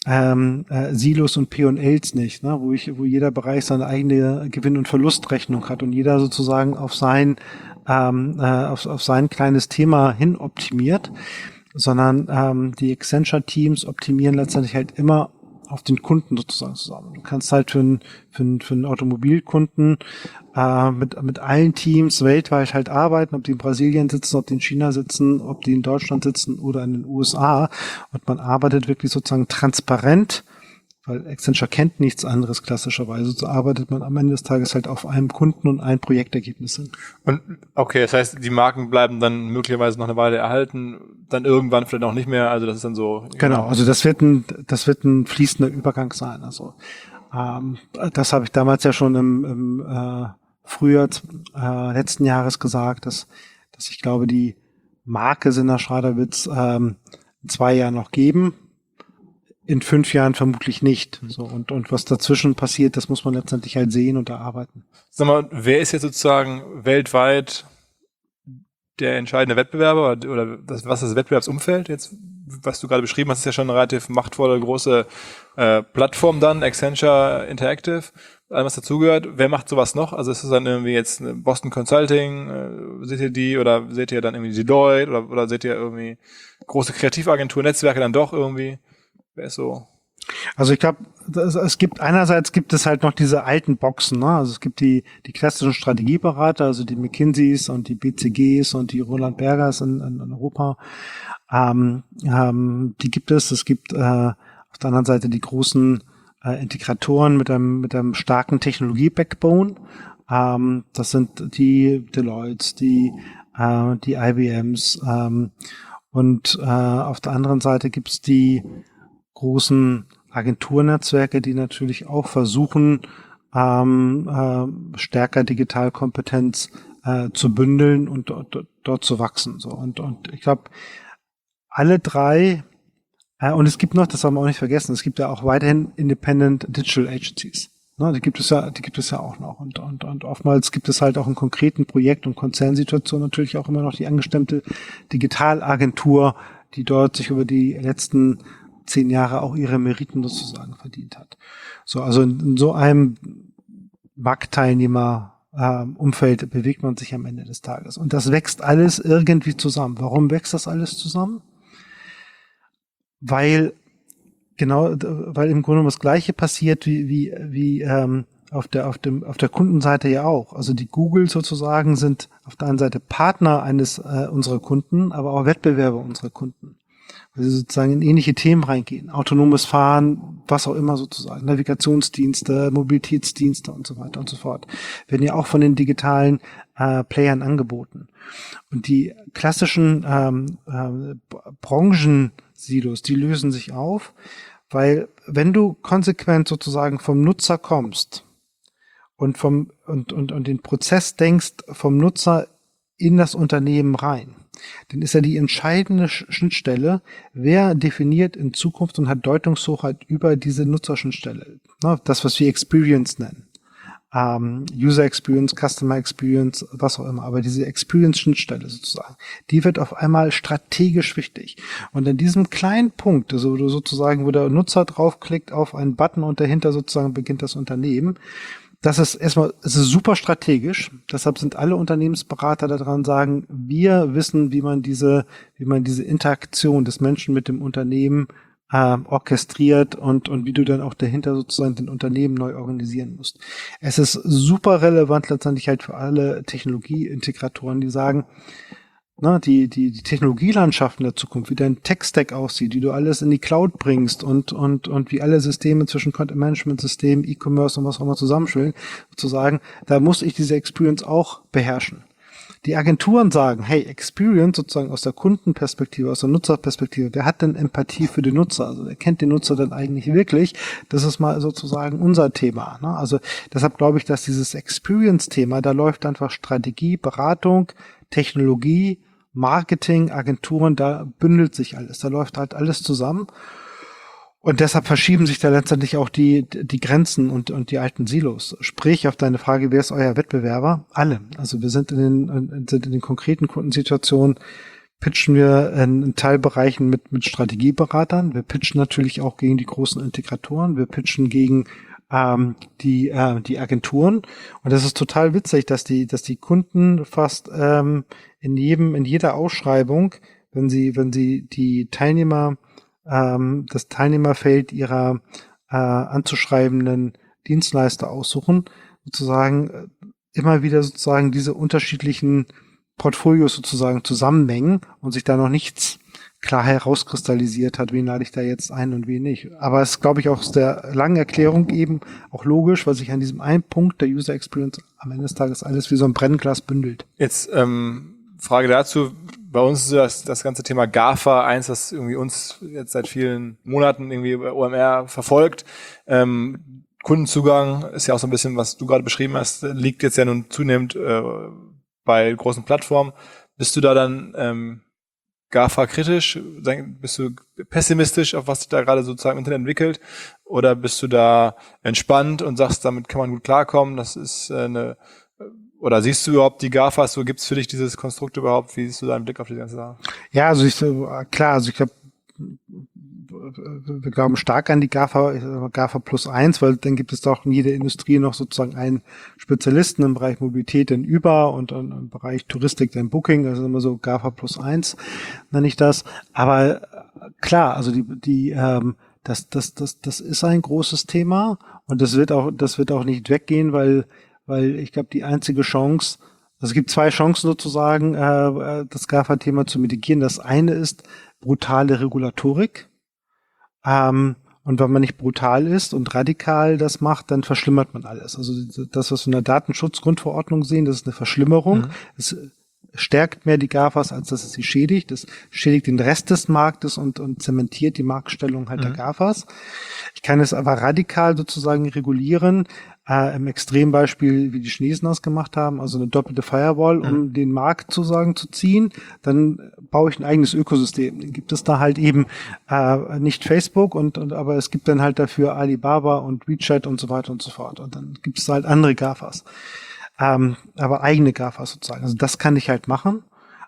Silos und P&Ls nicht, ne? wo jeder Bereich seine eigene Gewinn- und Verlustrechnung hat und jeder sozusagen auf sein kleines Thema hin optimiert, sondern die Accenture-Teams optimieren letztendlich halt immer auf den Kunden sozusagen zusammen. Du kannst halt für einen Automobilkunden mit allen Teams weltweit halt arbeiten, ob die in Brasilien sitzen, ob die in China sitzen, ob die in Deutschland sitzen oder in den USA. Und man arbeitet wirklich sozusagen transparent, weil Accenture kennt nichts anderes klassischerweise. So arbeitet man am Ende des Tages halt auf einem Kunden und ein Projektergebnis hin. Und okay, das heißt, die Marken bleiben dann möglicherweise noch eine Weile erhalten, dann irgendwann vielleicht auch nicht mehr. Also das ist dann so. Genau, also das wird ein fließender Übergang sein. Also das habe ich damals ja schon im Frühjahr letzten Jahres gesagt, dass ich glaube, die Marke Sinner Schrader wird es in 2 Jahren noch geben. In 5 Jahren vermutlich nicht. So, und was dazwischen passiert, das muss man letztendlich halt sehen und erarbeiten. Sag mal, wer ist jetzt sozusagen weltweit der entscheidende Wettbewerber oder was ist das Wettbewerbsumfeld jetzt? Was du gerade beschrieben hast, ist ja schon eine relativ machtvolle, große Plattform dann, Accenture Interactive, allem was dazugehört. Wer macht sowas noch? Also ist es dann irgendwie jetzt Boston Consulting, seht ihr die oder seht ihr dann irgendwie Deloitte oder seht ihr irgendwie große Kreativagentur, Netzwerke dann doch irgendwie? Wer ist so? Also ich glaube, einerseits gibt es halt noch diese alten Boxen, ne? Also es gibt die klassischen Strategieberater, also die McKinseys und die BCGs und die Roland Bergers in Europa. Die gibt es. Es gibt auf der anderen Seite die großen Integratoren mit einem starken Technologie-Backbone. Das sind die Deloittes, die IBMs Und auf der anderen Seite gibt es die großen Agenturnetzwerke, die natürlich auch versuchen, stärker Digitalkompetenz zu bündeln und dort zu wachsen. So. Und ich glaube, alle drei, und es gibt noch, das haben wir auch nicht vergessen, es gibt ja auch weiterhin Independent Digital Agencies. Ne, die gibt es ja auch noch. Und oftmals gibt es halt auch in konkreten Projekt- und Konzernsituationen natürlich auch immer noch die angestemmte Digitalagentur, die dort sich über die letzten 10 Jahre auch ihre Meriten sozusagen verdient hat. So, also in so einem Marktteilnehmer Umfeld bewegt man sich am Ende des Tages. Und das wächst alles irgendwie zusammen. Warum wächst das alles zusammen? Weil im Grunde genommen das Gleiche passiert wie auf der Kundenseite ja auch. Also die Google sozusagen sind auf der einen Seite Partner unserer Kunden, aber auch Wettbewerber unserer Kunden. Weil sie sozusagen in ähnliche Themen reingehen. Autonomes Fahren, was auch immer sozusagen. Navigationsdienste, Mobilitätsdienste und so weiter und so fort. Werden ja auch von den digitalen Playern angeboten. Und die klassischen Branchensilos, die lösen sich auf, weil wenn du konsequent sozusagen vom Nutzer kommst und den Prozess denkst vom Nutzer in das Unternehmen rein, dann ist ja die entscheidende Schnittstelle, wer definiert in Zukunft und hat Deutungshoheit über diese Nutzerschnittstelle. Das, was wir Experience nennen. User Experience, Customer Experience, was auch immer. Aber diese Experience-Schnittstelle sozusagen, die wird auf einmal strategisch wichtig. Und an diesem kleinen Punkt, also sozusagen, wo der Nutzer draufklickt auf einen Button und dahinter sozusagen beginnt das Unternehmen, das ist erstmal, es ist super strategisch. Deshalb sind alle Unternehmensberater daran sagen, wir wissen, wie man diese Interaktion des Menschen mit dem Unternehmen orchestriert und wie du dann auch dahinter sozusagen den Unternehmen neu organisieren musst. Es ist super relevant letztendlich halt für alle Technologieintegratoren, die sagen, die Technologielandschaften der Zukunft, wie dein Tech-Stack aussieht, wie du alles in die Cloud bringst und wie alle Systeme zwischen Content-Management-System, E-Commerce und was auch immer zusammenspielen, sozusagen, da muss ich diese Experience auch beherrschen. Die Agenturen sagen, hey, Experience sozusagen aus der Kundenperspektive, aus der Nutzerperspektive, wer hat denn Empathie für den Nutzer? Also wer kennt den Nutzer denn eigentlich wirklich? Das ist mal sozusagen unser Thema. Ne? Also deshalb glaube ich, dass dieses Experience-Thema, da läuft einfach Strategie, Beratung, Technologie, Marketing, Agenturen, da bündelt sich alles. Da läuft halt alles zusammen. Und deshalb verschieben sich da letztendlich auch die Grenzen und die alten Silos. Sprich, auf deine Frage, wer ist euer Wettbewerber? Alle. Also wir sind in den konkreten Kundensituationen, pitchen wir in Teilbereichen mit Strategieberatern. Wir pitchen natürlich auch gegen die großen Integratoren. Wir pitchen gegen die Agenturen. Und das ist total witzig, dass die Kunden fast in jeder Ausschreibung, wenn sie die Teilnehmer das Teilnehmerfeld ihrer anzuschreibenden Dienstleister aussuchen, sozusagen immer wieder sozusagen diese unterschiedlichen Portfolios sozusagen zusammenmengen und sich da noch nichts klar herauskristallisiert hat, wen lade ich da jetzt ein und wen nicht. Aber es ist, glaube ich, auch aus der langen Erklärung eben auch logisch, weil sich an diesem einen Punkt der User Experience am Ende des Tages alles wie so ein Brennglas bündelt. Jetzt Frage dazu. Bei uns ist das ganze Thema GAFA eins, das irgendwie uns jetzt seit vielen Monaten irgendwie bei OMR verfolgt. Kundenzugang ist ja auch so ein bisschen, was du gerade beschrieben hast, liegt jetzt ja nun zunehmend bei großen Plattformen. Bist du da dann GAFA-kritisch? Bist du pessimistisch, auf was sich da gerade sozusagen im Internet entwickelt? Oder bist du da entspannt und sagst, damit kann man gut klarkommen? Das ist oder siehst du überhaupt die GAFAs? So, gibt's für dich dieses Konstrukt überhaupt? Wie siehst du deinen Blick auf die ganze Sache? Ja, also ich glaube, wir glauben stark an die GAFA plus 1, weil dann gibt es doch in jeder Industrie noch sozusagen einen Spezialisten im Bereich Mobilität, den Uber, und im Bereich Touristik, den Booking, also immer so GAFA plus 1 nenne ich das. Aber klar, also das ist ein großes Thema und das wird auch nicht weggehen, weil ich glaube, die einzige Chance, also es gibt zwei Chancen sozusagen, das GAFA-Thema zu mitigieren. Das eine ist brutale Regulatorik. Und wenn man nicht brutal ist und radikal das macht, dann verschlimmert man alles. Also das, was wir in der Datenschutzgrundverordnung sehen, das ist eine Verschlimmerung. Es stärkt mehr die GAFAs, als dass es sie schädigt. Das schädigt den Rest des Marktes und zementiert die Marktstellung halt der GAFAs. Ich kann es aber radikal sozusagen regulieren, im Extrembeispiel, wie die Chinesen das gemacht haben, also eine doppelte Firewall, um den Markt sozusagen zu ziehen. Dann baue ich ein eigenes Ökosystem. Dann gibt es da halt eben nicht Facebook aber es gibt dann halt dafür Alibaba und WeChat und so weiter und so fort. Und dann gibt es halt andere GAFAs. Aber eigene GAFAs sozusagen. Also das kann ich halt machen.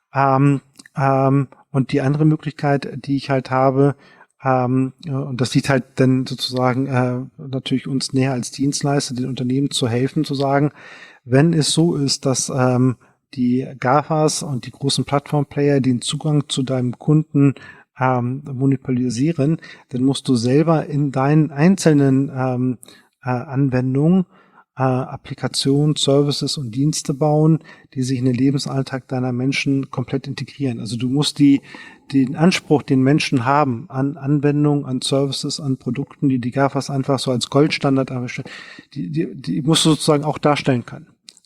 Und die andere Möglichkeit, die ich halt habe, und das liegt halt dann sozusagen natürlich uns näher als Dienstleister, den Unternehmen zu helfen, zu sagen, wenn es so ist, dass die GAFAs und die großen Plattformplayer den Zugang zu deinem Kunden monopolisieren, dann musst du selber in deinen einzelnen Anwendungen Applikationen, Services und Dienste bauen, die sich in den Lebensalltag deiner Menschen komplett integrieren. Also du musst den Anspruch, den Menschen haben an Anwendungen, an Services, an Produkten, die GAFAs einfach so als Goldstandard anstellen, die musst du sozusagen auch darstellen können.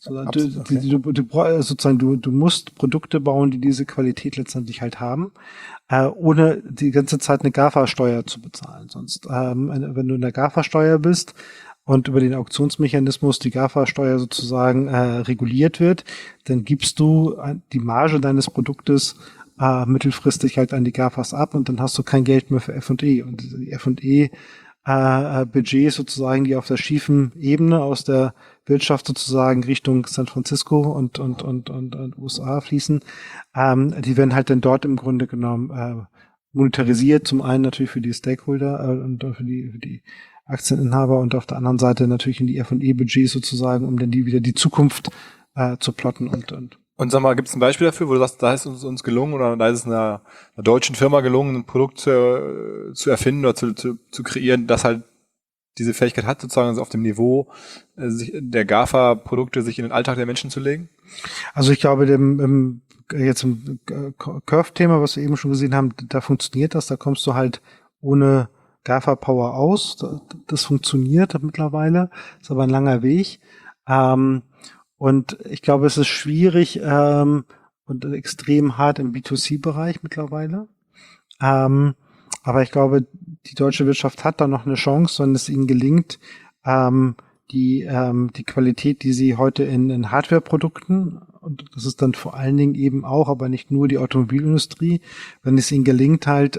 Du musst Produkte bauen, die diese Qualität letztendlich halt haben, ohne die ganze Zeit eine GAFA-Steuer zu bezahlen. Sonst, wenn du in der GAFA-Steuer bist, und über den Auktionsmechanismus die GAFA-Steuer sozusagen reguliert wird, dann gibst du die Marge deines Produktes mittelfristig halt an die GAFAs ab und dann hast du kein Geld mehr für F&E. Und die F&E-Budgets sozusagen, die auf der schiefen Ebene aus der Wirtschaft sozusagen Richtung San Francisco und USA fließen, die werden halt dann dort im Grunde genommen monetarisiert. Zum einen natürlich für die Stakeholder und für die Aktieninhaber und auf der anderen Seite natürlich in die F&E-Budgets sozusagen, um dann wieder die Zukunft zu plotten Und sag mal, gibt es ein Beispiel dafür, wo du sagst, da ist uns gelungen oder da ist es einer deutschen Firma gelungen, ein Produkt zu erfinden oder zu kreieren, das halt diese Fähigkeit hat, sozusagen also auf dem Niveau der GAFA-Produkte sich in den Alltag der Menschen zu legen? Also ich glaube, jetzt im Curve-Thema, was wir eben schon gesehen haben, da funktioniert das, da kommst du halt ohne GAFA Power aus. Das funktioniert mittlerweile, ist aber ein langer Weg. Und ich glaube, es ist schwierig und extrem hart im B2C-Bereich mittlerweile. Aber ich glaube, die deutsche Wirtschaft hat da noch eine Chance, wenn es ihnen gelingt, die Qualität, die sie heute in Hardware-Produkten, und das ist dann vor allen Dingen eben auch, aber nicht nur die Automobilindustrie, wenn es ihnen gelingt, halt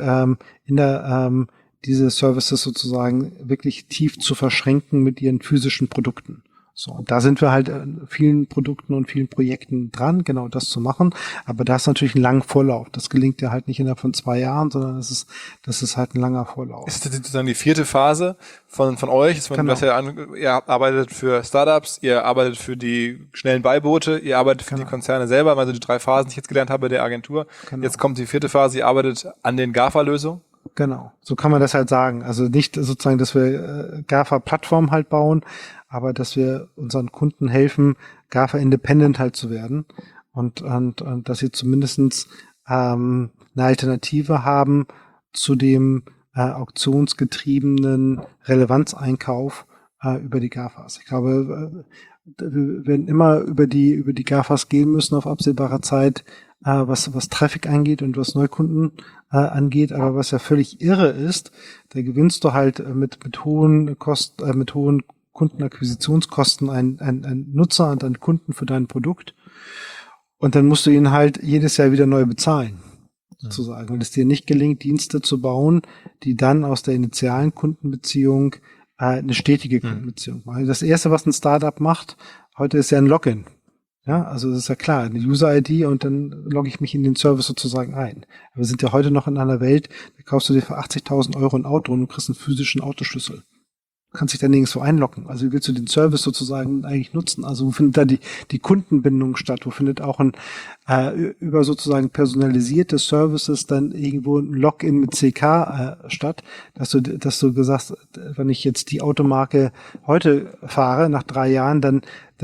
diese Services sozusagen wirklich tief zu verschränken mit ihren physischen Produkten. So, und da sind wir halt in vielen Produkten und vielen Projekten dran, genau das zu machen. Aber da ist natürlich ein langer Vorlauf. Das gelingt ja halt nicht innerhalb von 2 Jahren, sondern das ist halt ein langer Vorlauf. Ist das sozusagen die 4. Phase von euch? Genau. Ihr arbeitet für Startups, ihr arbeitet für die schnellen Beiboote, ihr arbeitet für die Konzerne selber, also die 3 Phasen, die ich jetzt gelernt habe der Agentur. Genau. Jetzt kommt die 4. Phase, ihr arbeitet an den GAFA-Lösungen. Genau, so kann man das halt sagen. Also nicht sozusagen, dass wir GAFA-Plattformen halt bauen, aber dass wir unseren Kunden helfen, GAFA-independent halt zu werden und dass sie zumindestens eine Alternative haben zu dem auktionsgetriebenen Relevanzeinkauf über die GAFAs. Ich glaube, wir werden immer über die GAFAs gehen müssen auf absehbare Zeit, was Traffic angeht und was Neukunden angeht, aber was ja völlig irre ist, da gewinnst du halt mit hohen Kosten, mit hohen Kundenakquisitionskosten einen Nutzer und einen Kunden für dein Produkt und dann musst du ihn halt jedes Jahr wieder neu bezahlen, sozusagen, weil es dir nicht gelingt, Dienste zu bauen, die dann aus der initialen Kundenbeziehung eine stetige Kundenbeziehung machen. Das Erste, was ein Startup macht, heute ist ja ein Login. Ja, also das ist ja klar, eine User-ID und dann logge ich mich in den Service sozusagen ein. Aber wir sind ja heute noch in einer Welt, da kaufst du dir für 80.000 € ein Auto und du kriegst einen physischen Autoschlüssel. Du kannst dich da nirgendwo einloggen. Also wie willst du den Service sozusagen eigentlich nutzen? Also wo findet da die Kundenbindung statt? Wo findet auch über sozusagen personalisierte Services dann irgendwo ein Login mit CK statt? Dass du gesagt, wenn ich jetzt die Automarke heute fahre, nach 3 Jahren, dann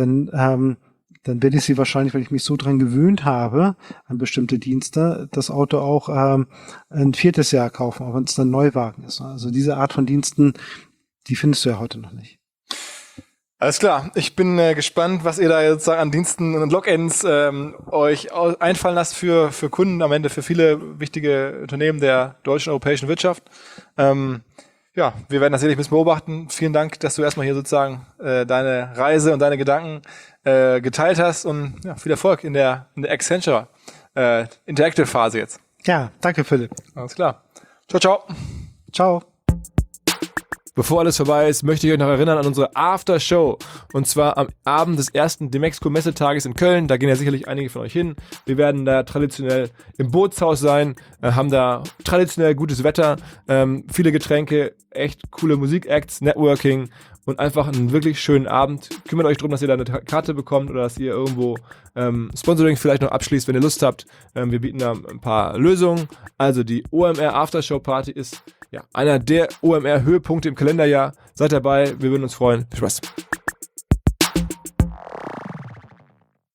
werde ich sie wahrscheinlich, weil ich mich so dran gewöhnt habe, an bestimmte Dienste, das Auto auch ein 4. Jahr kaufen, auch wenn es dann Neuwagen ist. Also diese Art von Diensten, die findest du ja heute noch nicht. Alles klar, ich bin gespannt, was ihr da jetzt an Diensten und Logins euch einfallen lasst für Kunden, am Ende für viele wichtige Unternehmen der deutschen und europäischen Wirtschaft. Ja, wir werden das sicherlich ein bisschen beobachten. Vielen Dank, dass du erstmal hier sozusagen deine Reise und deine Gedanken geteilt hast und ja, viel Erfolg in der Accenture Interactive Phase jetzt. Ja, danke Philipp. Alles klar. Ciao, ciao. Ciao. Bevor alles vorbei ist, möchte ich euch noch erinnern an unsere After-Show. Und zwar am Abend des ersten Demexco-Messetages in Köln. Da gehen ja sicherlich einige von euch hin. Wir werden da traditionell im Bootshaus sein, haben da traditionell gutes Wetter, viele Getränke, echt coole Musik-Acts, Networking und einfach einen wirklich schönen Abend. Kümmert euch darum, dass ihr da eine Karte bekommt oder dass ihr irgendwo Sponsoring vielleicht noch abschließt, wenn ihr Lust habt. Wir bieten da ein paar Lösungen. Also die OMR Aftershow Party ist ja einer der OMR Höhepunkte im Kalenderjahr. Seid dabei, wir würden uns freuen. Viel Spaß.